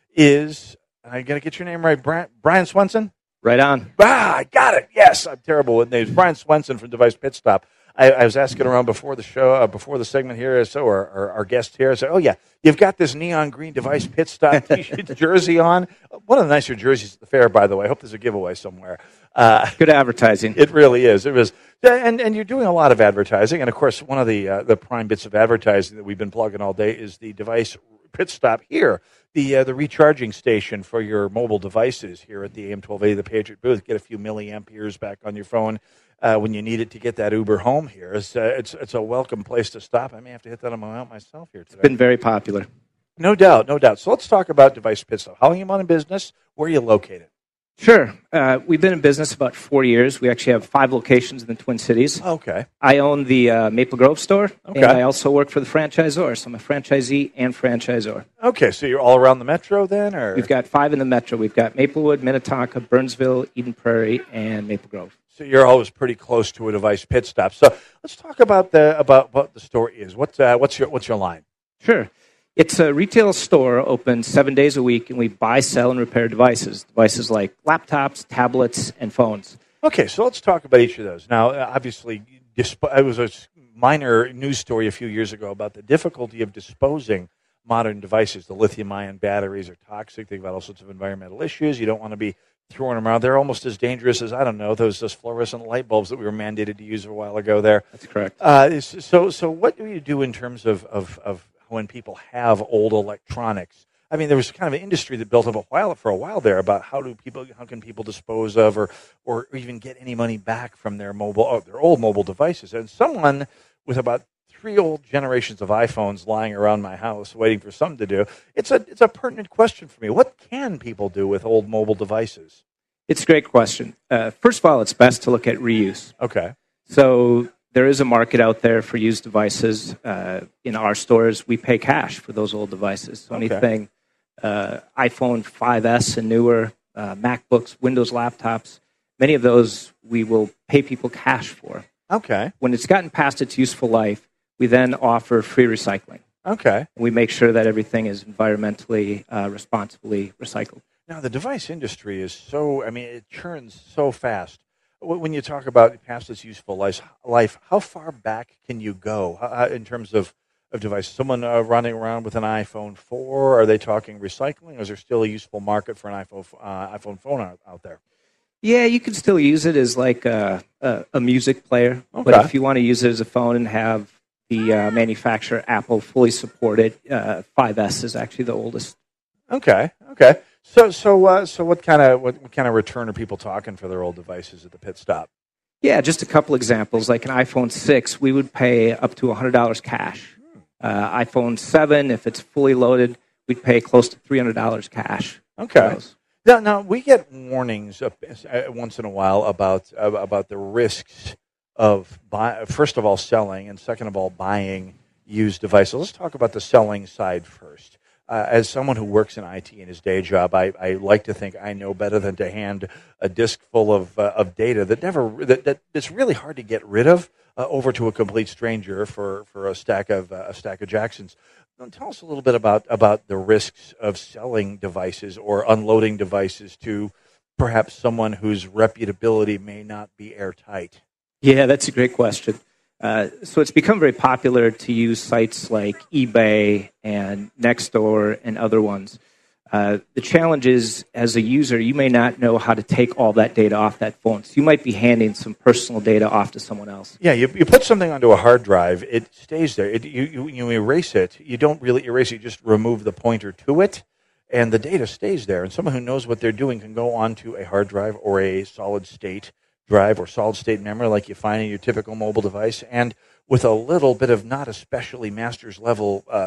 is, am I going to get your name right, Brian, Brian Swenson? Right on. Ah, I got it. Yes, I'm terrible with names. Brian Swenson from Device Pit Stop. I, I was asking around before the show, uh, before the segment here, so our, our, our guest here, I said, oh, yeah, you've got this neon green Device Pit Stop t-shirt jersey on. One of the nicer jerseys at the fair, by the way. I hope there's a giveaway somewhere. Uh, Good advertising. It really is. It was, and and you're doing a lot of advertising. And, of course, one of the uh, the prime bits of advertising that we've been plugging all day is the Device Pit Stop here, the uh, the recharging station for your mobile devices here at the A M twelve eighty, the Patriot booth. Get a few milliamperes back on your phone uh, when you need it to get that Uber home here. It's, uh, it's, it's a welcome place to stop. I may have to hit that on my out myself here today. It's been very popular. No doubt, no doubt. So let's talk about Device Pit Stop. How long have you been in business? Where are you located? Sure. Uh, we've been in business about four years. We actually have five locations in the Twin Cities. Okay. I own the uh, Maple Grove store, Okay. and I also work for the franchisor. So I'm a franchisee and franchisor. Okay, so you're all around the metro then? Or We've got five in the metro. We've got Maplewood, Minnetonka, Burnsville, Eden Prairie, and Maple Grove. So you're always pretty close to a Device Pit Stop. So let's talk about the about what the store is. What's uh, what's your what's your line? Sure. It's a retail store open seven days a week, and we buy, sell, and repair devices. Devices like laptops, tablets, and phones. Okay, so let's talk about each of those. Now, uh, obviously, disp- it was a minor news story a few years ago about the difficulty of disposing modern devices. The lithium-ion batteries are toxic. They've got all sorts of environmental issues. You don't want to be throwing them around. They're almost as dangerous as, I don't know, those, those fluorescent light bulbs that we were mandated to use a while ago there. That's correct. Uh, so, so what do you do in terms of, of, of when people have old electronics? I mean, there was kind of an industry that built up a while for a while there about how do people, how can people dispose of or, or even get any money back from their mobile, oh, their old mobile devices. And someone with about three old generations of iPhones lying around my house waiting for something to do, it's a it's a pertinent question for me. What can people do with old mobile devices? It's a great question. Uh, first of all, it's best to look at reuse. Okay. So there is a market out there for used devices. Uh, in our stores, we pay cash for those old devices. So Okay. anything uh, iPhone five S and newer, uh, MacBooks, Windows laptops, many of those we will pay people cash for. Okay. When it's gotten past its useful life, we then offer free recycling. Okay. We make sure that everything is environmentally uh, responsibly recycled. Now, the device industry is so, I mean, it churns so fast. Wh- When you talk about past its useful life, life how far back can you go uh, in terms of, of devices? Someone uh, running around with an iPhone four, are they talking recycling, or is there still a useful market for an iPhone, uh, iPhone phone out, out there? Yeah, you can still use it as like a, a, a music player. Okay. But if you want to use it as a phone and have the uh, manufacturer, Apple, fully support it, uh, five S is actually the oldest. Okay, okay. So, so, uh, so, what kind of what, what kind of return are people talking for their old devices at the pit stop? Yeah, just a couple examples. Like an iPhone six, we would pay up to one hundred dollars cash. Uh, iPhone seven, if it's fully loaded, we'd pay close to three hundred dollars cash. Okay. Now, now we get warnings uh, once in a while about uh, about the risks of buy, first of all selling, and second of all buying used devices. Let's talk about the selling side first. Uh, as someone who works in I T in his day job, I, I like to think I know better than to hand a disk full of uh, of data that never that, that it's really hard to get rid of uh, over to a complete stranger for, for a stack of uh, a stack of Jacksons. Now, tell us a little bit about about the risks of selling devices or unloading devices to perhaps someone whose reputability may not be airtight. Yeah, that's a great question. Uh, so it's become very popular to use sites like eBay and Nextdoor and other ones. Uh, the challenge is, as a user, you may not know how to take all that data off that phone. So you might be handing some personal data off to someone else. Yeah, you, you put something onto a hard drive, it stays there. It, you, you, you erase it. You don't really erase it, you just remove the pointer to it, and the data stays there. And someone who knows what they're doing can go onto a hard drive or a solid-state drive or solid-state memory like you find in your typical mobile device, and with a little bit of not especially master's level uh,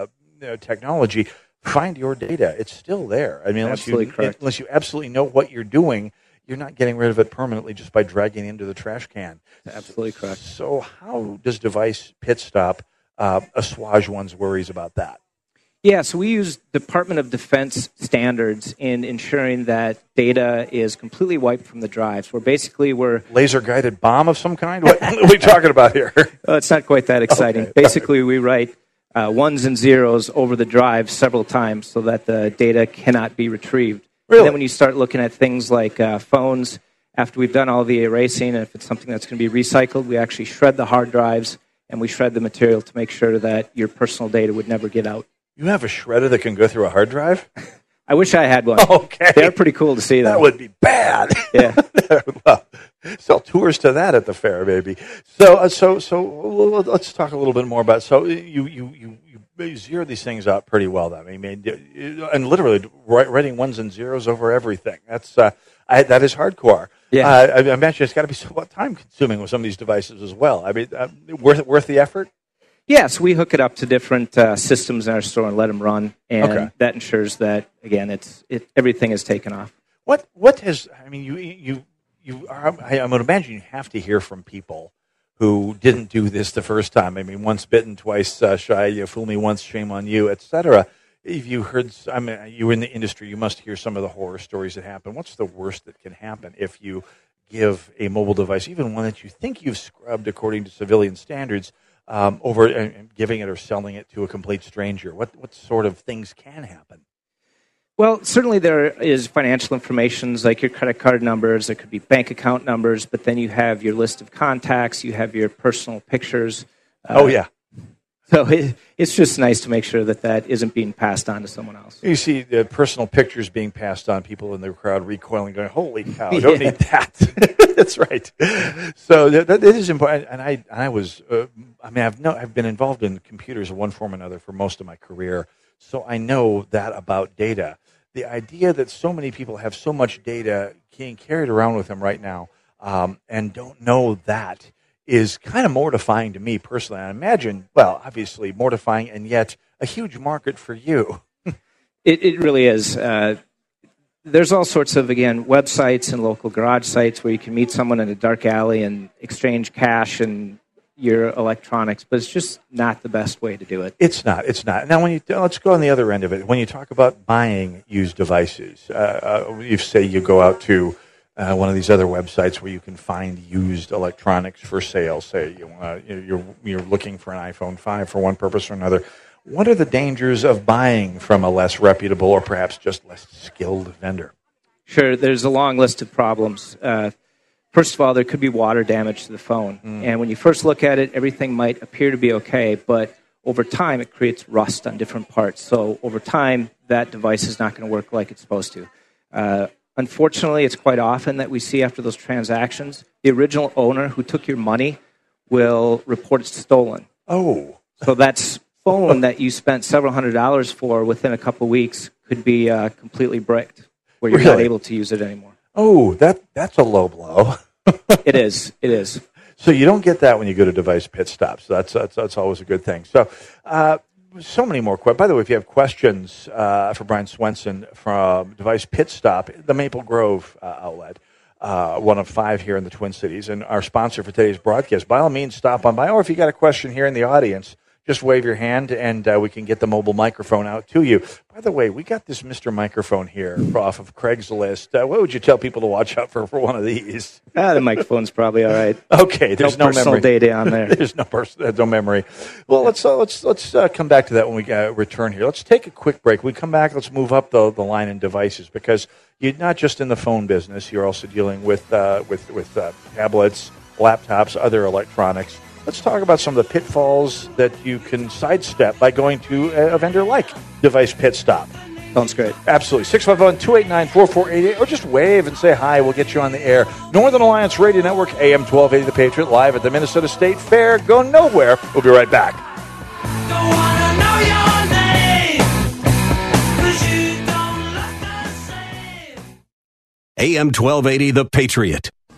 uh, technology, find your data. It's still there. I mean, unless Absolutely you, correct. unless you absolutely know what you're doing, you're not getting rid of it permanently just by dragging it into the trash can. Absolutely correct. So how does Device Pit Stop uh, assuage one's worries about that? Yeah, so we use Department of Defense standards in ensuring that data is completely wiped from the drives. Where basically we're laser-guided bomb of some kind. What, what are we talking about here? Well, it's not quite that exciting. Okay. Basically, we write uh, ones and zeros over the drive several times so that the data cannot be retrieved. Really? And then when you start looking at things like uh, phones, after we've done all the erasing, and if it's something that's going to be recycled, we actually shred the hard drives and we shred the material to make sure that your personal data would never get out. You have a shredder that can go through a hard drive? I wish I had one. Okay. They're pretty cool to see, though. That would be bad. Yeah. Well, sell tours to that at the fair, maybe. So, uh, so, so let's talk a little bit more about. So, you you you, you zero these things out pretty well. Then I mean, and literally writing ones and zeros over everything. That's uh, I, that is hardcore. Yeah. Uh, I imagine it's got to be somewhat time consuming with some of these devices as well. I mean, uh, worth worth the effort. Yes, we hook it up to different uh, systems in our store and let them run, and Okay. that ensures that again, it's it everything is taken off. What what has I mean you you you are, I, I would imagine you have to hear from people who didn't do this the first time. I mean, once bitten, twice uh, shy. You fool me once, shame on you, et cetera. If you heard, I mean, you were in the industry, you must hear some of the horror stories that happen. What's the worst that can happen if you give a mobile device, even one that you think you've scrubbed according to civilian standards, um, over and, and giving it or selling it to a complete stranger? What what sort of things can happen? Well, certainly there is financial information like your credit card numbers. There could be bank account numbers, but then you have your list of contacts. You have your personal pictures. Uh, Oh yeah. So it, it's just nice to make sure that that isn't being passed on to someone else. You see the personal pictures being passed on, people in the crowd recoiling, going, "Holy cow! I don't Yeah. need that." That's right. So that, that is important. And I, I was, uh, I mean, I've no, I've been involved in computers in one form or another for most of my career, so I know that about data. The idea that so many people have so much data being carried around with them right now, um, and don't know that, is kind of mortifying to me personally. I imagine, well, obviously mortifying, and yet a huge market for you. It, it really is. Uh, there's all sorts of, again, websites and local garage sites where you can meet someone in a dark alley and exchange cash and your electronics, but it's just not the best way to do it. It's not. It's not. Now, when you let's go on the other end of it. When you talk about buying used devices, uh, uh, you say you go out to uh, one of these other websites where you can find used electronics for sale. Say you want, you're you're looking for an iPhone five for one purpose or another. What are the dangers of buying from a less reputable or perhaps just less skilled vendor? Sure, there's a long list of problems. Uh, first of all, there could be water damage to the phone. Mm. And when you first look at it, everything might appear to be okay, but over time it creates rust on different parts. So over time, that device is not going to work like it's supposed to. Uh, unfortunately, it's quite often that we see after those transactions, the original owner who took your money will report it stolen. Oh. So that's phone that you spent several hundred dollars for within a couple of weeks could be uh, completely bricked, where you're not Really? able to use it anymore. Oh, that that's a low blow. It is. It is. So you don't get that when you go to Device Pit Stop. So that's that's, that's always a good thing. So, uh, so many more questions. By the way, if you have questions uh, for Brian Swenson from Device Pit Stop, the Maple Grove uh, outlet, uh, one of five here in the Twin Cities, and our sponsor for today's broadcast, by all means, stop on by. Or if you got a question here in the audience, just wave your hand, and uh, we can get the mobile microphone out to you. By the way, we got this Mister Microphone here off of Craigslist. Uh, what would you tell people to watch out for for one of these? Ah, the microphone's probably all right. Okay, there's no, no personal memory. data on there. There's no personal, no memory. Well, let's uh, let's let's uh, come back to that when we uh, return here. Let's take a quick break. We come back. Let's move up the the line in devices, because you're not just in the phone business. You're also dealing with uh, with with uh, tablets, laptops, other electronics. Let's talk about some of the pitfalls that you can sidestep by going to a vendor like Device Pit Stop. Sounds great. Absolutely. six five one, two eight nine, four four eight eight, or just wave and say hi. We'll get you on the air. Northern Alliance Radio Network, A M twelve eighty The Patriot, live at the Minnesota State Fair. Go nowhere. We'll be right back. A M twelve eighty The Patriot.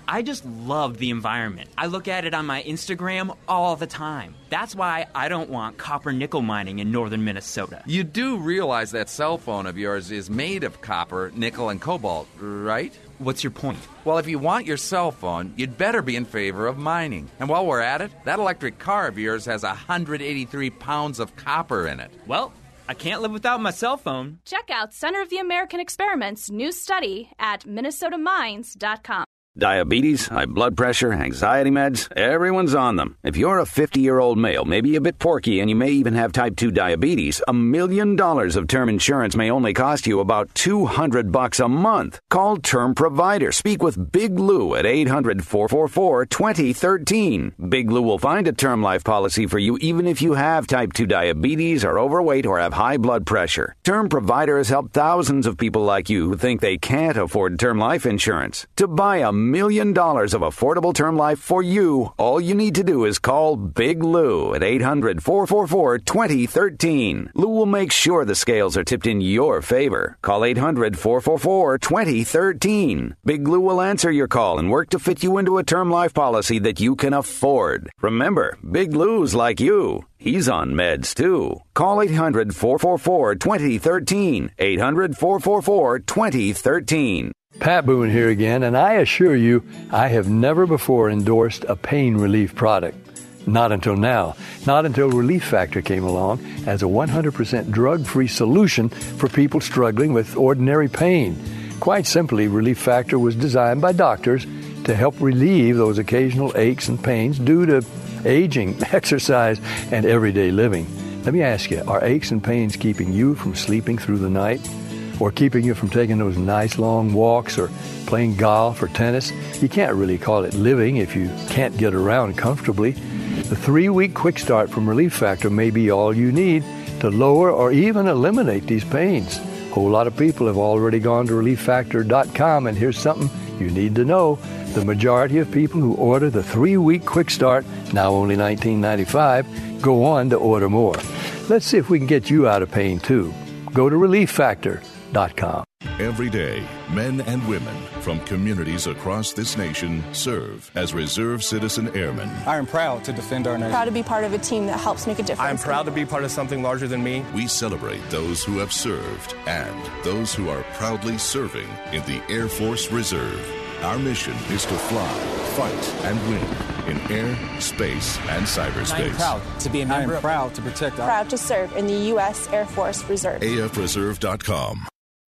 I just love the environment. I look at it on my Instagram all the time. That's why I don't want copper nickel mining in northern Minnesota. You do realize that cell phone of yours is made of copper, nickel, and cobalt, right? What's your point? Well, if you want your cell phone, you'd better be in favor of mining. And while we're at it, that electric car of yours has one hundred eighty-three pounds of copper in it. Well, I can't live without my cell phone. Check out Center of the American Experiment's new study at minnesota mines dot com. Diabetes, high blood pressure, anxiety meds, everyone's on them. If you're a fifty-year-old male, maybe a bit porky, and you may even have type two diabetes, a million dollars of term insurance may only cost you about two hundred bucks a month. Call Term Provider. Speak with Big Lou at eight hundred, four four four, two zero one three. Big Lou will find a term life policy for you even if you have type two diabetes, are overweight, or have high blood pressure. Term Provider has helped thousands of people like you who think they can't afford term life insurance. To buy a million dollars of affordable term life for you, all you need to do is call Big Lou at eight hundred, four four four, two zero one three. Lou will make sure the scales are tipped in your favor. Call eight hundred, four four four, two zero one three. Big Lou will answer your call and work to fit you into a term life policy that you can afford. Remember, Big Lou's like you. He's on meds, too. Call eight hundred, four four four, two zero one three. eight hundred, four four four, two zero one three. Pat Boone here again, and I assure you, I have never before endorsed a pain relief product. Not until now. Not until Relief Factor came along as a one hundred percent drug-free solution for people struggling with ordinary pain. Quite simply, Relief Factor was designed by doctors to help relieve those occasional aches and pains due to aging, exercise, and everyday living. Let me ask you, are aches and pains keeping you from sleeping through the night? Or keeping you from taking those nice long walks or playing golf or tennis? You can't really call it living if you can't get around comfortably. The three-week quick start from Relief Factor may be all you need to lower or even eliminate these pains. A whole lot of people have already gone to relief factor dot com, and here's something you need to know. The majority of people who order the three-week quick start, now only nineteen ninety-five dollars, go on to order more. Let's see if we can get you out of pain, too. Go to relief factor dot com. Every day, men and women from communities across this nation serve as Reserve Citizen Airmen. I am proud to defend our nation. Proud to be part of a team that helps make a difference. I am proud to be part of something larger than me. We celebrate those who have served and those who are proudly serving in the Air Force Reserve. Our mission is to fly, fight, and win in air, space, and cyberspace. I am proud to be a member. I am proud to protect our... Proud to serve in the U S Air Force Reserve. A F reserve dot com.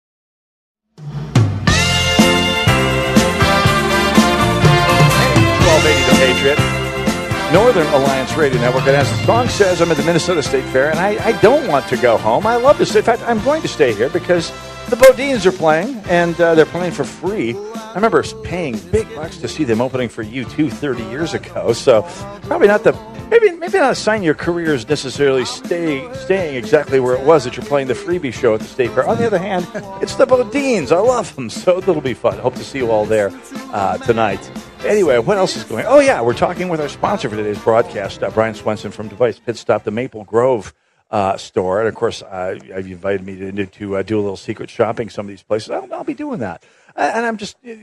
twelve eighty The Patriot, Northern Alliance Radio Network. And as the song says, I'm at the Minnesota State Fair, and I, I don't want to go home. I love to stay. In fact, I'm going to stay here because the Bodines are playing, and uh, they're playing for free. I remember paying big bucks to see them opening for U two thirty years ago. So probably not the maybe maybe not a sign your career is necessarily stay, staying exactly where it was that you're playing the freebie show at the State Fair. On the other hand, it's the Bodines. I love them, so it'll be fun. Hope to see you all there uh, tonight. Anyway, what else is going on? Oh, yeah, we're talking with our sponsor for today's broadcast, uh, Brian Swenson from Device Pit Stop, the Maple Grove uh, store. And, of course, uh, you've invited me to, to uh, do a little secret shopping some of these places. I'll, I'll be doing that. And I'm just uh,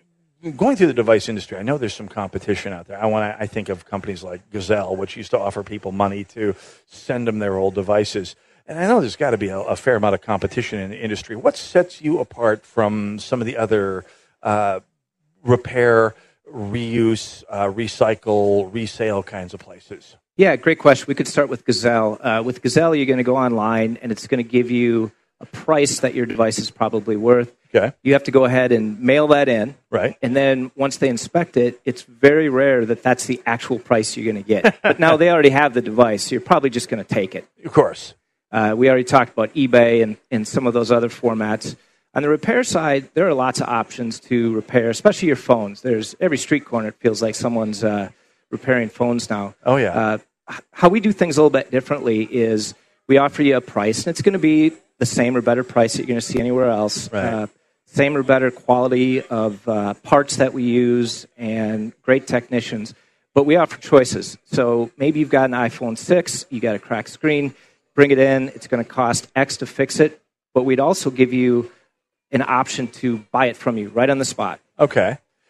going through the device industry. I know there's some competition out there. I want I think of companies like Gazelle, which used to offer people money to send them their old devices. And I know there's got to be a, a fair amount of competition in the industry. What sets you apart from some of the other uh, repair, reuse, uh, recycle, resale kinds of places? Yeah, great question. We could start with Gazelle. Uh, with Gazelle, you're going to go online, and it's going to give you a price that your device is probably worth. Okay. You have to go ahead and mail that in. Right. And then once they inspect it, it's very rare that that's the actual price you're going to get. But now they already have the device, so you're probably just going to take it. Of course. Uh, we already talked about eBay and, and some of those other formats. On the repair side, there are lots of options to repair, especially your phones. There's every street corner, it feels like someone's uh, repairing phones now. Oh, yeah. Uh, how we do things a little bit differently is we offer you a price, and it's going to be the same or better price that you're going to see anywhere else. Right. Uh, same or better quality of uh, parts that we use and great technicians. But we offer choices. So maybe you've got an iPhone six, you got a cracked screen, bring it in. It's going to cost X to fix it. But we'd also give you an option to buy it from you right on the spot. Okay.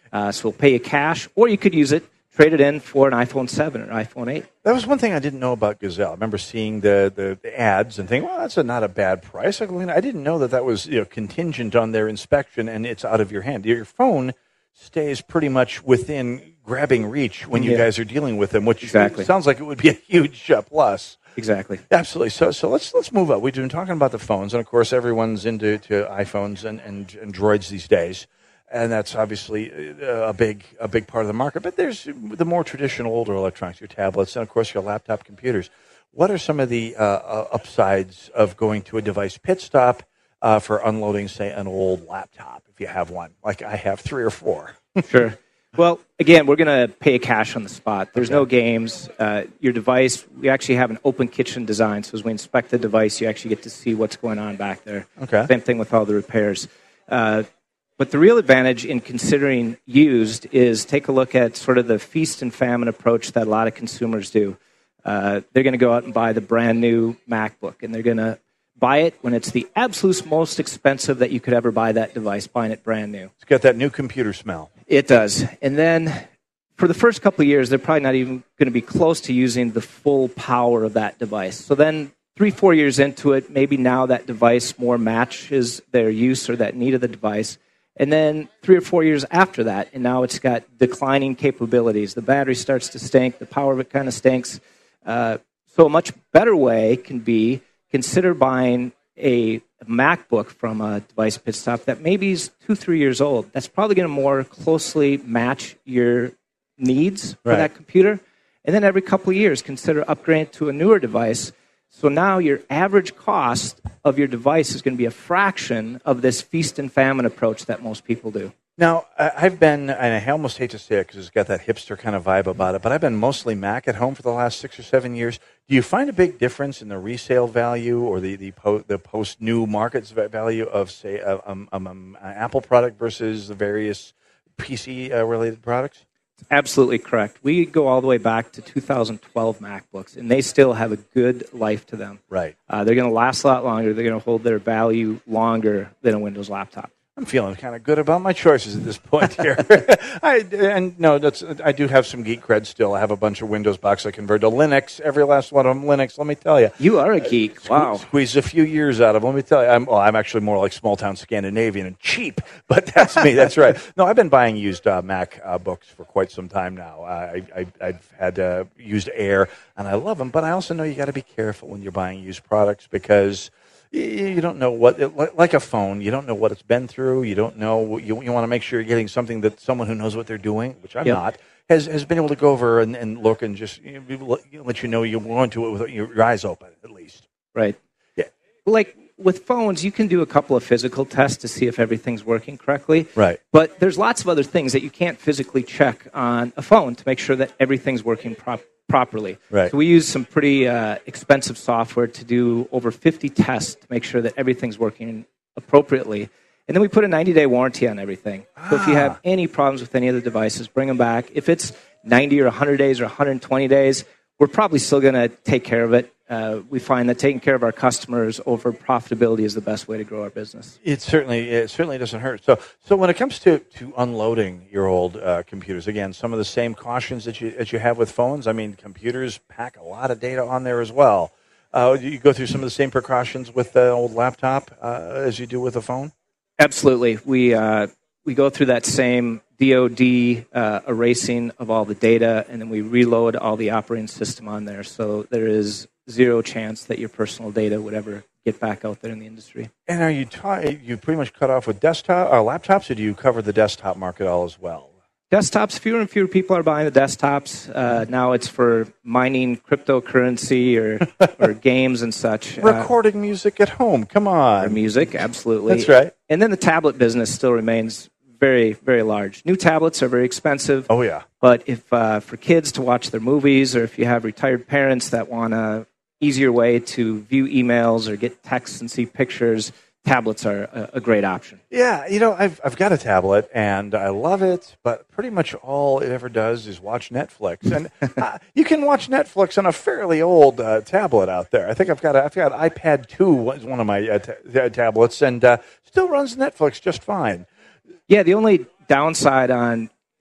Uh, so we'll pay you cash, or you could use it, trade it in for an iPhone seven or iPhone eight. That was one thing I didn't know about Gazelle. I remember seeing the, the, the ads and thinking, well, that's a, not a bad price. I didn't know that that was you know, contingent on their inspection and it's out of your hand. Your phone stays pretty much within grabbing reach when you Yeah. guys are dealing with them, which Exactly. sounds like it would be a huge uh, plus. Exactly. Absolutely. So, so let's let's move up. We've been talking about the phones, and of course, everyone's into to iPhones and, and Androids these days, and that's obviously a big a big part of the market. But there's the more traditional, older electronics, your tablets, and of course, your laptop computers. What are some of the uh, uh, upsides of going to a device pit stop uh, for unloading, say, an old laptop, if you have one, like I have three or four? Sure. Well, again, we're going to pay cash on the spot. There's no games. Uh, your device, we actually have an open kitchen design, so as we inspect the device, you actually get to see what's going on back there. Okay. Same thing with all the repairs. Uh, but the real advantage in considering used is take a look at sort of the feast and famine approach that a lot of consumers do. Uh, they're going to go out and buy the brand new MacBook, and they're going to buy it when it's the absolute most expensive that you could ever buy that device, buying it brand new. It's got that new computer smell. It does. And then for the first couple of years, they're probably not even going to be close to using the full power of that device. So then three, four years into it, maybe now that device more matches their use or that need of the device. And then three or four years after that, and now it's got declining capabilities. The battery starts to stink. The power of it kind of stinks. Uh, so a much better way can be consider buying a MacBook from a device pit stop that maybe is two, three years old. That's probably going to more closely match your needs for Right. that computer. And then every couple of years, consider upgrading to a newer device. So now your average cost of your device is going to be a fraction of this feast and famine approach that most people do. Now, I- I've been, and I almost hate to say it because it's got that hipster kind of vibe about it, but I've been mostly Mac at home for the last six or seven years. Do you find a big difference in the resale value or the the, po- the post-new markets va- value of, say, a, um, um, um, an Apple product versus the various P C-related products? Absolutely correct. We go all the way back to two thousand twelve MacBooks, and they still have a good life to them. Right. Uh, they're going to last a lot longer. They're going to hold their value longer than a Windows laptop. I'm feeling kind of good about my choices at this point here. I, and no, that's, I do have some geek cred still. I have a bunch of Windows boxes I converted to Linux. Every last one of them Linux, let me tell you. You are a geek. Sque- Wow. Squeezed a few years out of them. Let me tell you. I'm, well, I'm actually more like small-town Scandinavian and cheap, but that's me. That's right. No, I've been buying used uh, Mac uh, books for quite some time now. Uh, I, I, I've had uh, used Air, and I love them, but I also know you got to be careful when you're buying used products because you don't know what, like a phone, you don't know what it's been through. You don't know, you, you want to make sure you're getting something that someone who knows what they're doing, which I'm Yep. not, has, has been able to go over and, and look and just you know, let you know you go into it with your, your eyes open, at least. Right. Yeah. Like with phones, you can do a couple of physical tests to see if everything's working correctly. Right. But there's lots of other things that you can't physically check on a phone to make sure that everything's working prop- properly. Right. So we use some pretty uh, expensive software to do over fifty tests to make sure that everything's working appropriately. And then we put a ninety-day warranty on everything. So if you have any problems with any of the devices, bring them back. If it's ninety or one hundred days or one hundred twenty days, we're probably still going to take care of it. Uh, we find that taking care of our customers over profitability is the best way to grow our business. It certainly it certainly doesn't hurt. So so when it comes to, to unloading your old uh, computers, again, some of the same cautions that you that you have with phones. I mean, computers pack a lot of data on there as well. Uh, do you go through some of the same precautions with the old laptop uh, as you do with a phone? Absolutely. We uh, we go through that same D O D uh, erasing of all the data, and then we reload all the operating system on there. So there is zero chance that your personal data would ever get back out there in the industry. And are you ta- you pretty much cut off with desktop or laptops, or do you cover the desktop market all as well? Desktops, fewer and fewer people are buying the desktops. Uh, now it's for mining cryptocurrency or, or games and such. Uh, Recording music at home, come on. Or music, absolutely. That's right. And then the tablet business still remains very, very large. New tablets are very expensive. Oh, yeah. But if uh, for kids to watch their movies, or if you have retired parents that want a easier way to view emails or get texts and see pictures, tablets are a, a great option. Yeah, you know, I've I've got a tablet and I love it, but pretty much all it ever does is watch Netflix. And uh, you can watch Netflix on a fairly old uh, tablet out there. I think I've got a, I've got an iPad two is one of my uh, t- uh, tablets, and uh, still runs Netflix just fine. Yeah, the only downside on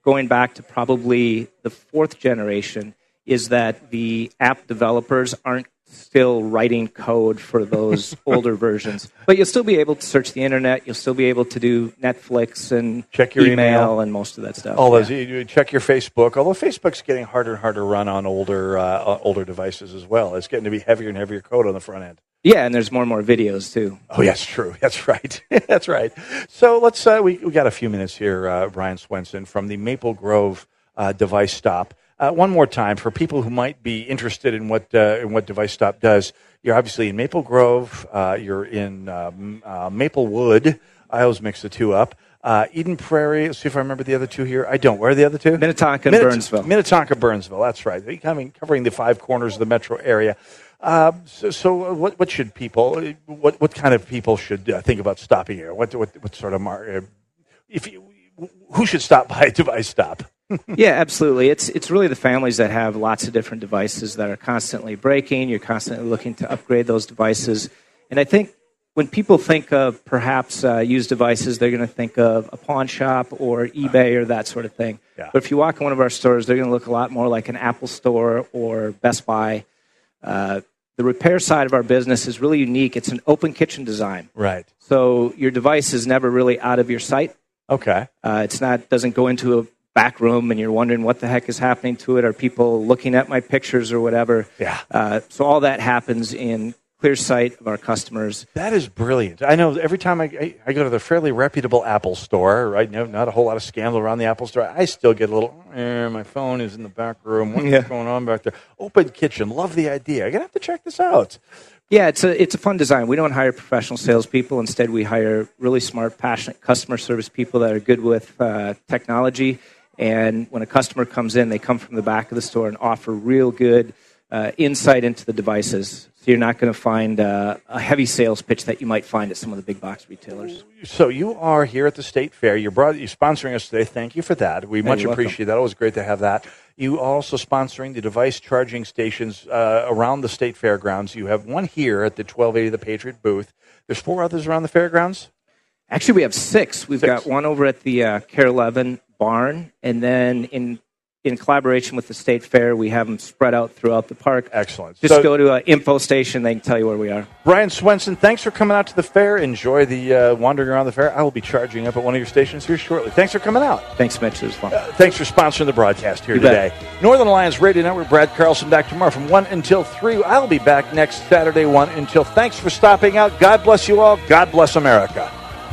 going back to probably the fourth generation, is that the app developers aren't still writing code for those older versions. But you'll still be able to search the internet. You'll still be able to do Netflix and check your email, email and most of that stuff. All yeah. those, you check your Facebook. Although Facebook's getting harder and harder to run on older uh, older devices as well. It's getting to be heavier and heavier code on the front end. Yeah, and there's more and more videos too. Oh, yes, true. That's right. That's right. So let's uh, we we got a few minutes here, uh, Brian Swenson from the Maple Grove uh, Device Stop. Uh, one more time for people who might be interested in what uh, in what Device Stop does. You're obviously in Maple Grove. Uh, you're in um, uh, Maplewood. I always mix the two up. Uh, Eden Prairie. Let's see if I remember the other two here. I don't. Where are the other two? Minnetonka and Minnet- Burnsville. Minnetonka, Burnsville. That's right. They're coming, covering the five corners of the metro area. Uh, so, so what, what should people? What what kind of people should uh, think about stopping here? What what what sort of mar- uh, if you, who should stop by a Device Stop? Yeah, absolutely. It's it's really the families that have lots of different devices that are constantly breaking. You're constantly looking to upgrade those devices. And I think when people think of perhaps uh, used devices, they're going to think of a pawn shop or eBay or that sort of thing. Yeah. But if you walk in one of our stores, they're going to look a lot more like an Apple store or Best Buy. Uh, the repair side of our business is really unique. It's an open kitchen design. Right. So your device is never really out of your sight. Okay. Uh, it's not doesn't go into a back room and you're wondering what the heck is happening to it. Are people looking at my pictures or whatever? Yeah. Uh, so all that happens in clear sight of our customers. That is brilliant. I know every time I, I, I go to the fairly reputable Apple store, right? No, not a whole lot of scandal around the Apple store. I still get a little, eh, my phone is in the back room. What's Yeah. going on back there? Open kitchen. Love the idea. I'm going to have to check this out. Yeah, it's a it's a fun design. We don't hire professional salespeople. Instead, we hire really smart, passionate customer service people that are good with uh, technology. And when a customer comes in, they come from the back of the store and offer real good uh, insight into the devices. So you're not going to find uh, a heavy sales pitch that you might find at some of the big box retailers. So you are here at the State Fair. You're, brought, you're sponsoring us today. Thank you for that. We Hey, much you're appreciate that. Always great to have that. You are also sponsoring the device charging stations uh, around the State Fairgrounds. You have one here at the twelve eighty The Patriot booth. There's four others around the fairgrounds? Actually, we have six. We've Six. got one over at the uh, Care eleven barn, and then in in collaboration with the State Fair, we have them spread out throughout the park. Excellent. Just So- go to an info station; they can tell you where we are. Brian Swenson, thanks for coming out to the fair. Enjoy the uh, wandering around the fair. I will be charging up at one of your stations here shortly. Thanks for coming out. Thanks, Mitch. It was fun. Uh, thanks for sponsoring the broadcast here You today. bet. Northern Alliance Radio Network, Brad Carlson back tomorrow from one until three. I'll be back next Saturday, one until. Thanks for stopping out. God bless you all. God bless America.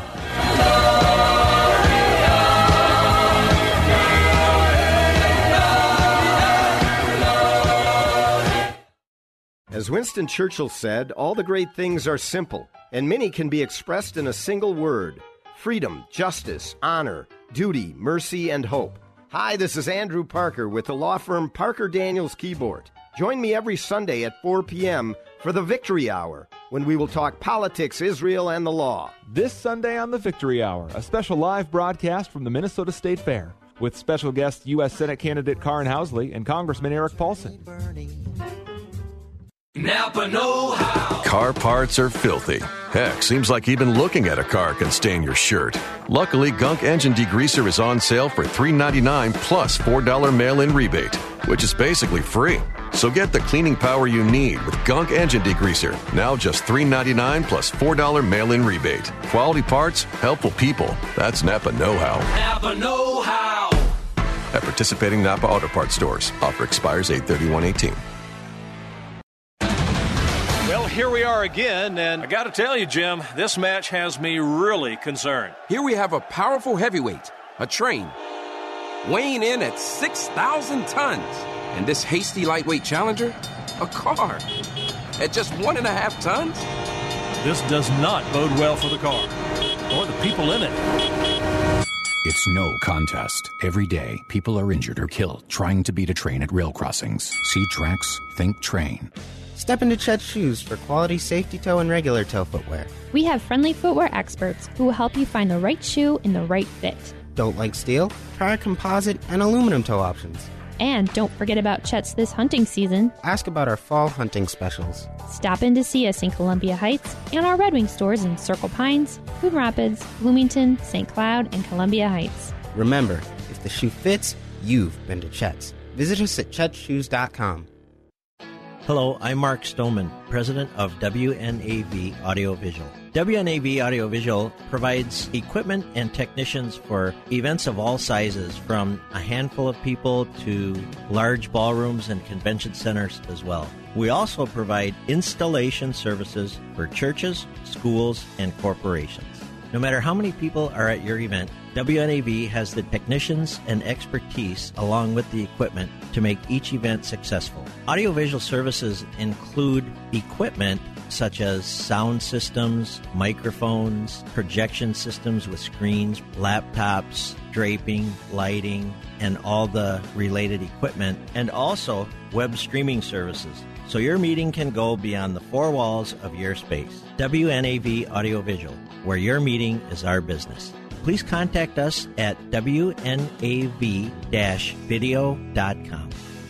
As Winston Churchill said, all the great things are simple, and many can be expressed in a single word: freedom, justice, honor, duty, mercy, and hope. Hi, this is Andrew Parker with the law firm Parker Daniels Keyboard. Join me every Sunday at four p.m. for the Victory Hour, when we will talk politics, Israel, and the law. This Sunday on the Victory Hour, a special live broadcast from the Minnesota State Fair with special guest U S Senate candidate Karin Housley and Congressman Eric Paulson. Napa know-how. Car parts are filthy. Heck, seems like even looking at a car can stain your shirt. Luckily, Gunk Engine Degreaser is on sale for three dollars and ninety-nine cents plus four dollars mail-in rebate, which is basically free. So get the cleaning power you need with Gunk Engine Degreaser. Now just three dollars and ninety-nine cents plus four dollars mail-in rebate. Quality parts, helpful people. That's Napa know-how. Napa know-how. At participating Napa Auto Parts stores. Offer expires eight thirty-one eighteen. Well, here we are again, and I got to tell you, Jim, this match has me really concerned. Here we have a powerful heavyweight, a train, weighing in at six thousand tons. And this hasty lightweight challenger, a car, at just one and a half tons? This does not bode well for the car, or the people in it. It's no contest. Every day, people are injured or killed trying to beat a train at rail crossings. See tracks, think train. Step into Chet's shoes for quality safety toe and regular toe footwear. We have friendly footwear experts who will help you find the right shoe in the right fit. Don't like steel? Try composite and aluminum toe options. And don't forget about Chet's this hunting season. Ask about our fall hunting specials. Stop in to see us in Columbia Heights and our Red Wing stores in Circle Pines, Coon Rapids, Bloomington, Saint Cloud, and Columbia Heights. Remember, if If the shoe fits, you've been to Chet's. Visit us at chet shoes dot com. Hello, I'm Mark Stoneman, president of W N A V Audiovisual. W N A V Audiovisual provides equipment and technicians for events of all sizes, from a handful of people to large ballrooms and convention centers as well. We also provide installation services for churches, schools, and corporations. No matter how many people are at your event, W N A V has the technicians and expertise along with the equipment to make each event successful. Audiovisual services include equipment such as sound systems, microphones, projection systems with screens, laptops, draping, lighting, and all the related equipment, and also web streaming services, so your meeting can go beyond the four walls of your space. W N A V Audiovisual, where your meeting is our business. Please contact us at W N A V video dot com.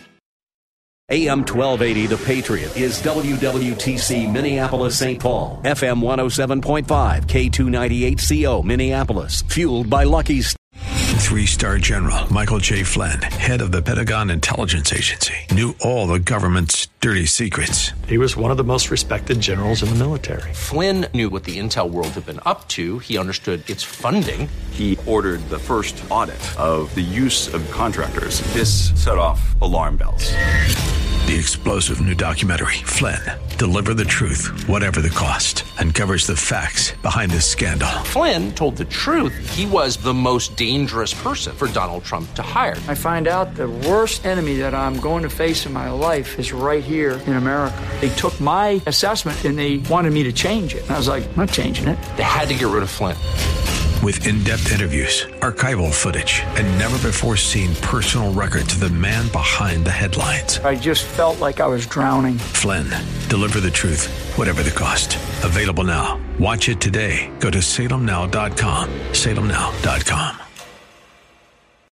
A M twelve eighty The Patriot is W W T C Minneapolis Saint Paul, F M one oh seven point five, K two ninety-eight C O Minneapolis, fueled by Lucky's. Three-star General Michael J. Flynn, head of the Pentagon Intelligence Agency, knew all the government's dirty secrets. He was one of the most respected generals in the military. Flynn knew what the intel world had been up to. He understood its funding. He ordered the first audit of the use of contractors. This set off alarm bells. The explosive new documentary, Flynn, Deliver the Truth, Whatever the Cost, uncovers the facts behind this scandal. Flynn told the truth. He was the most dangerous person for Donald Trump to hire. I find out the worst enemy that I'm going to face in my life is right here in America. They took my assessment and they wanted me to change it. And I was like, I'm not changing it. They had to get rid of Flynn. With in-depth interviews, archival footage, and never-before-seen personal records of the man behind the headlines. I just felt like I was drowning. Flynn, Deliver the Truth, Whatever the Cost. Available now. Watch it today. Go to salem now dot com. salem now dot com.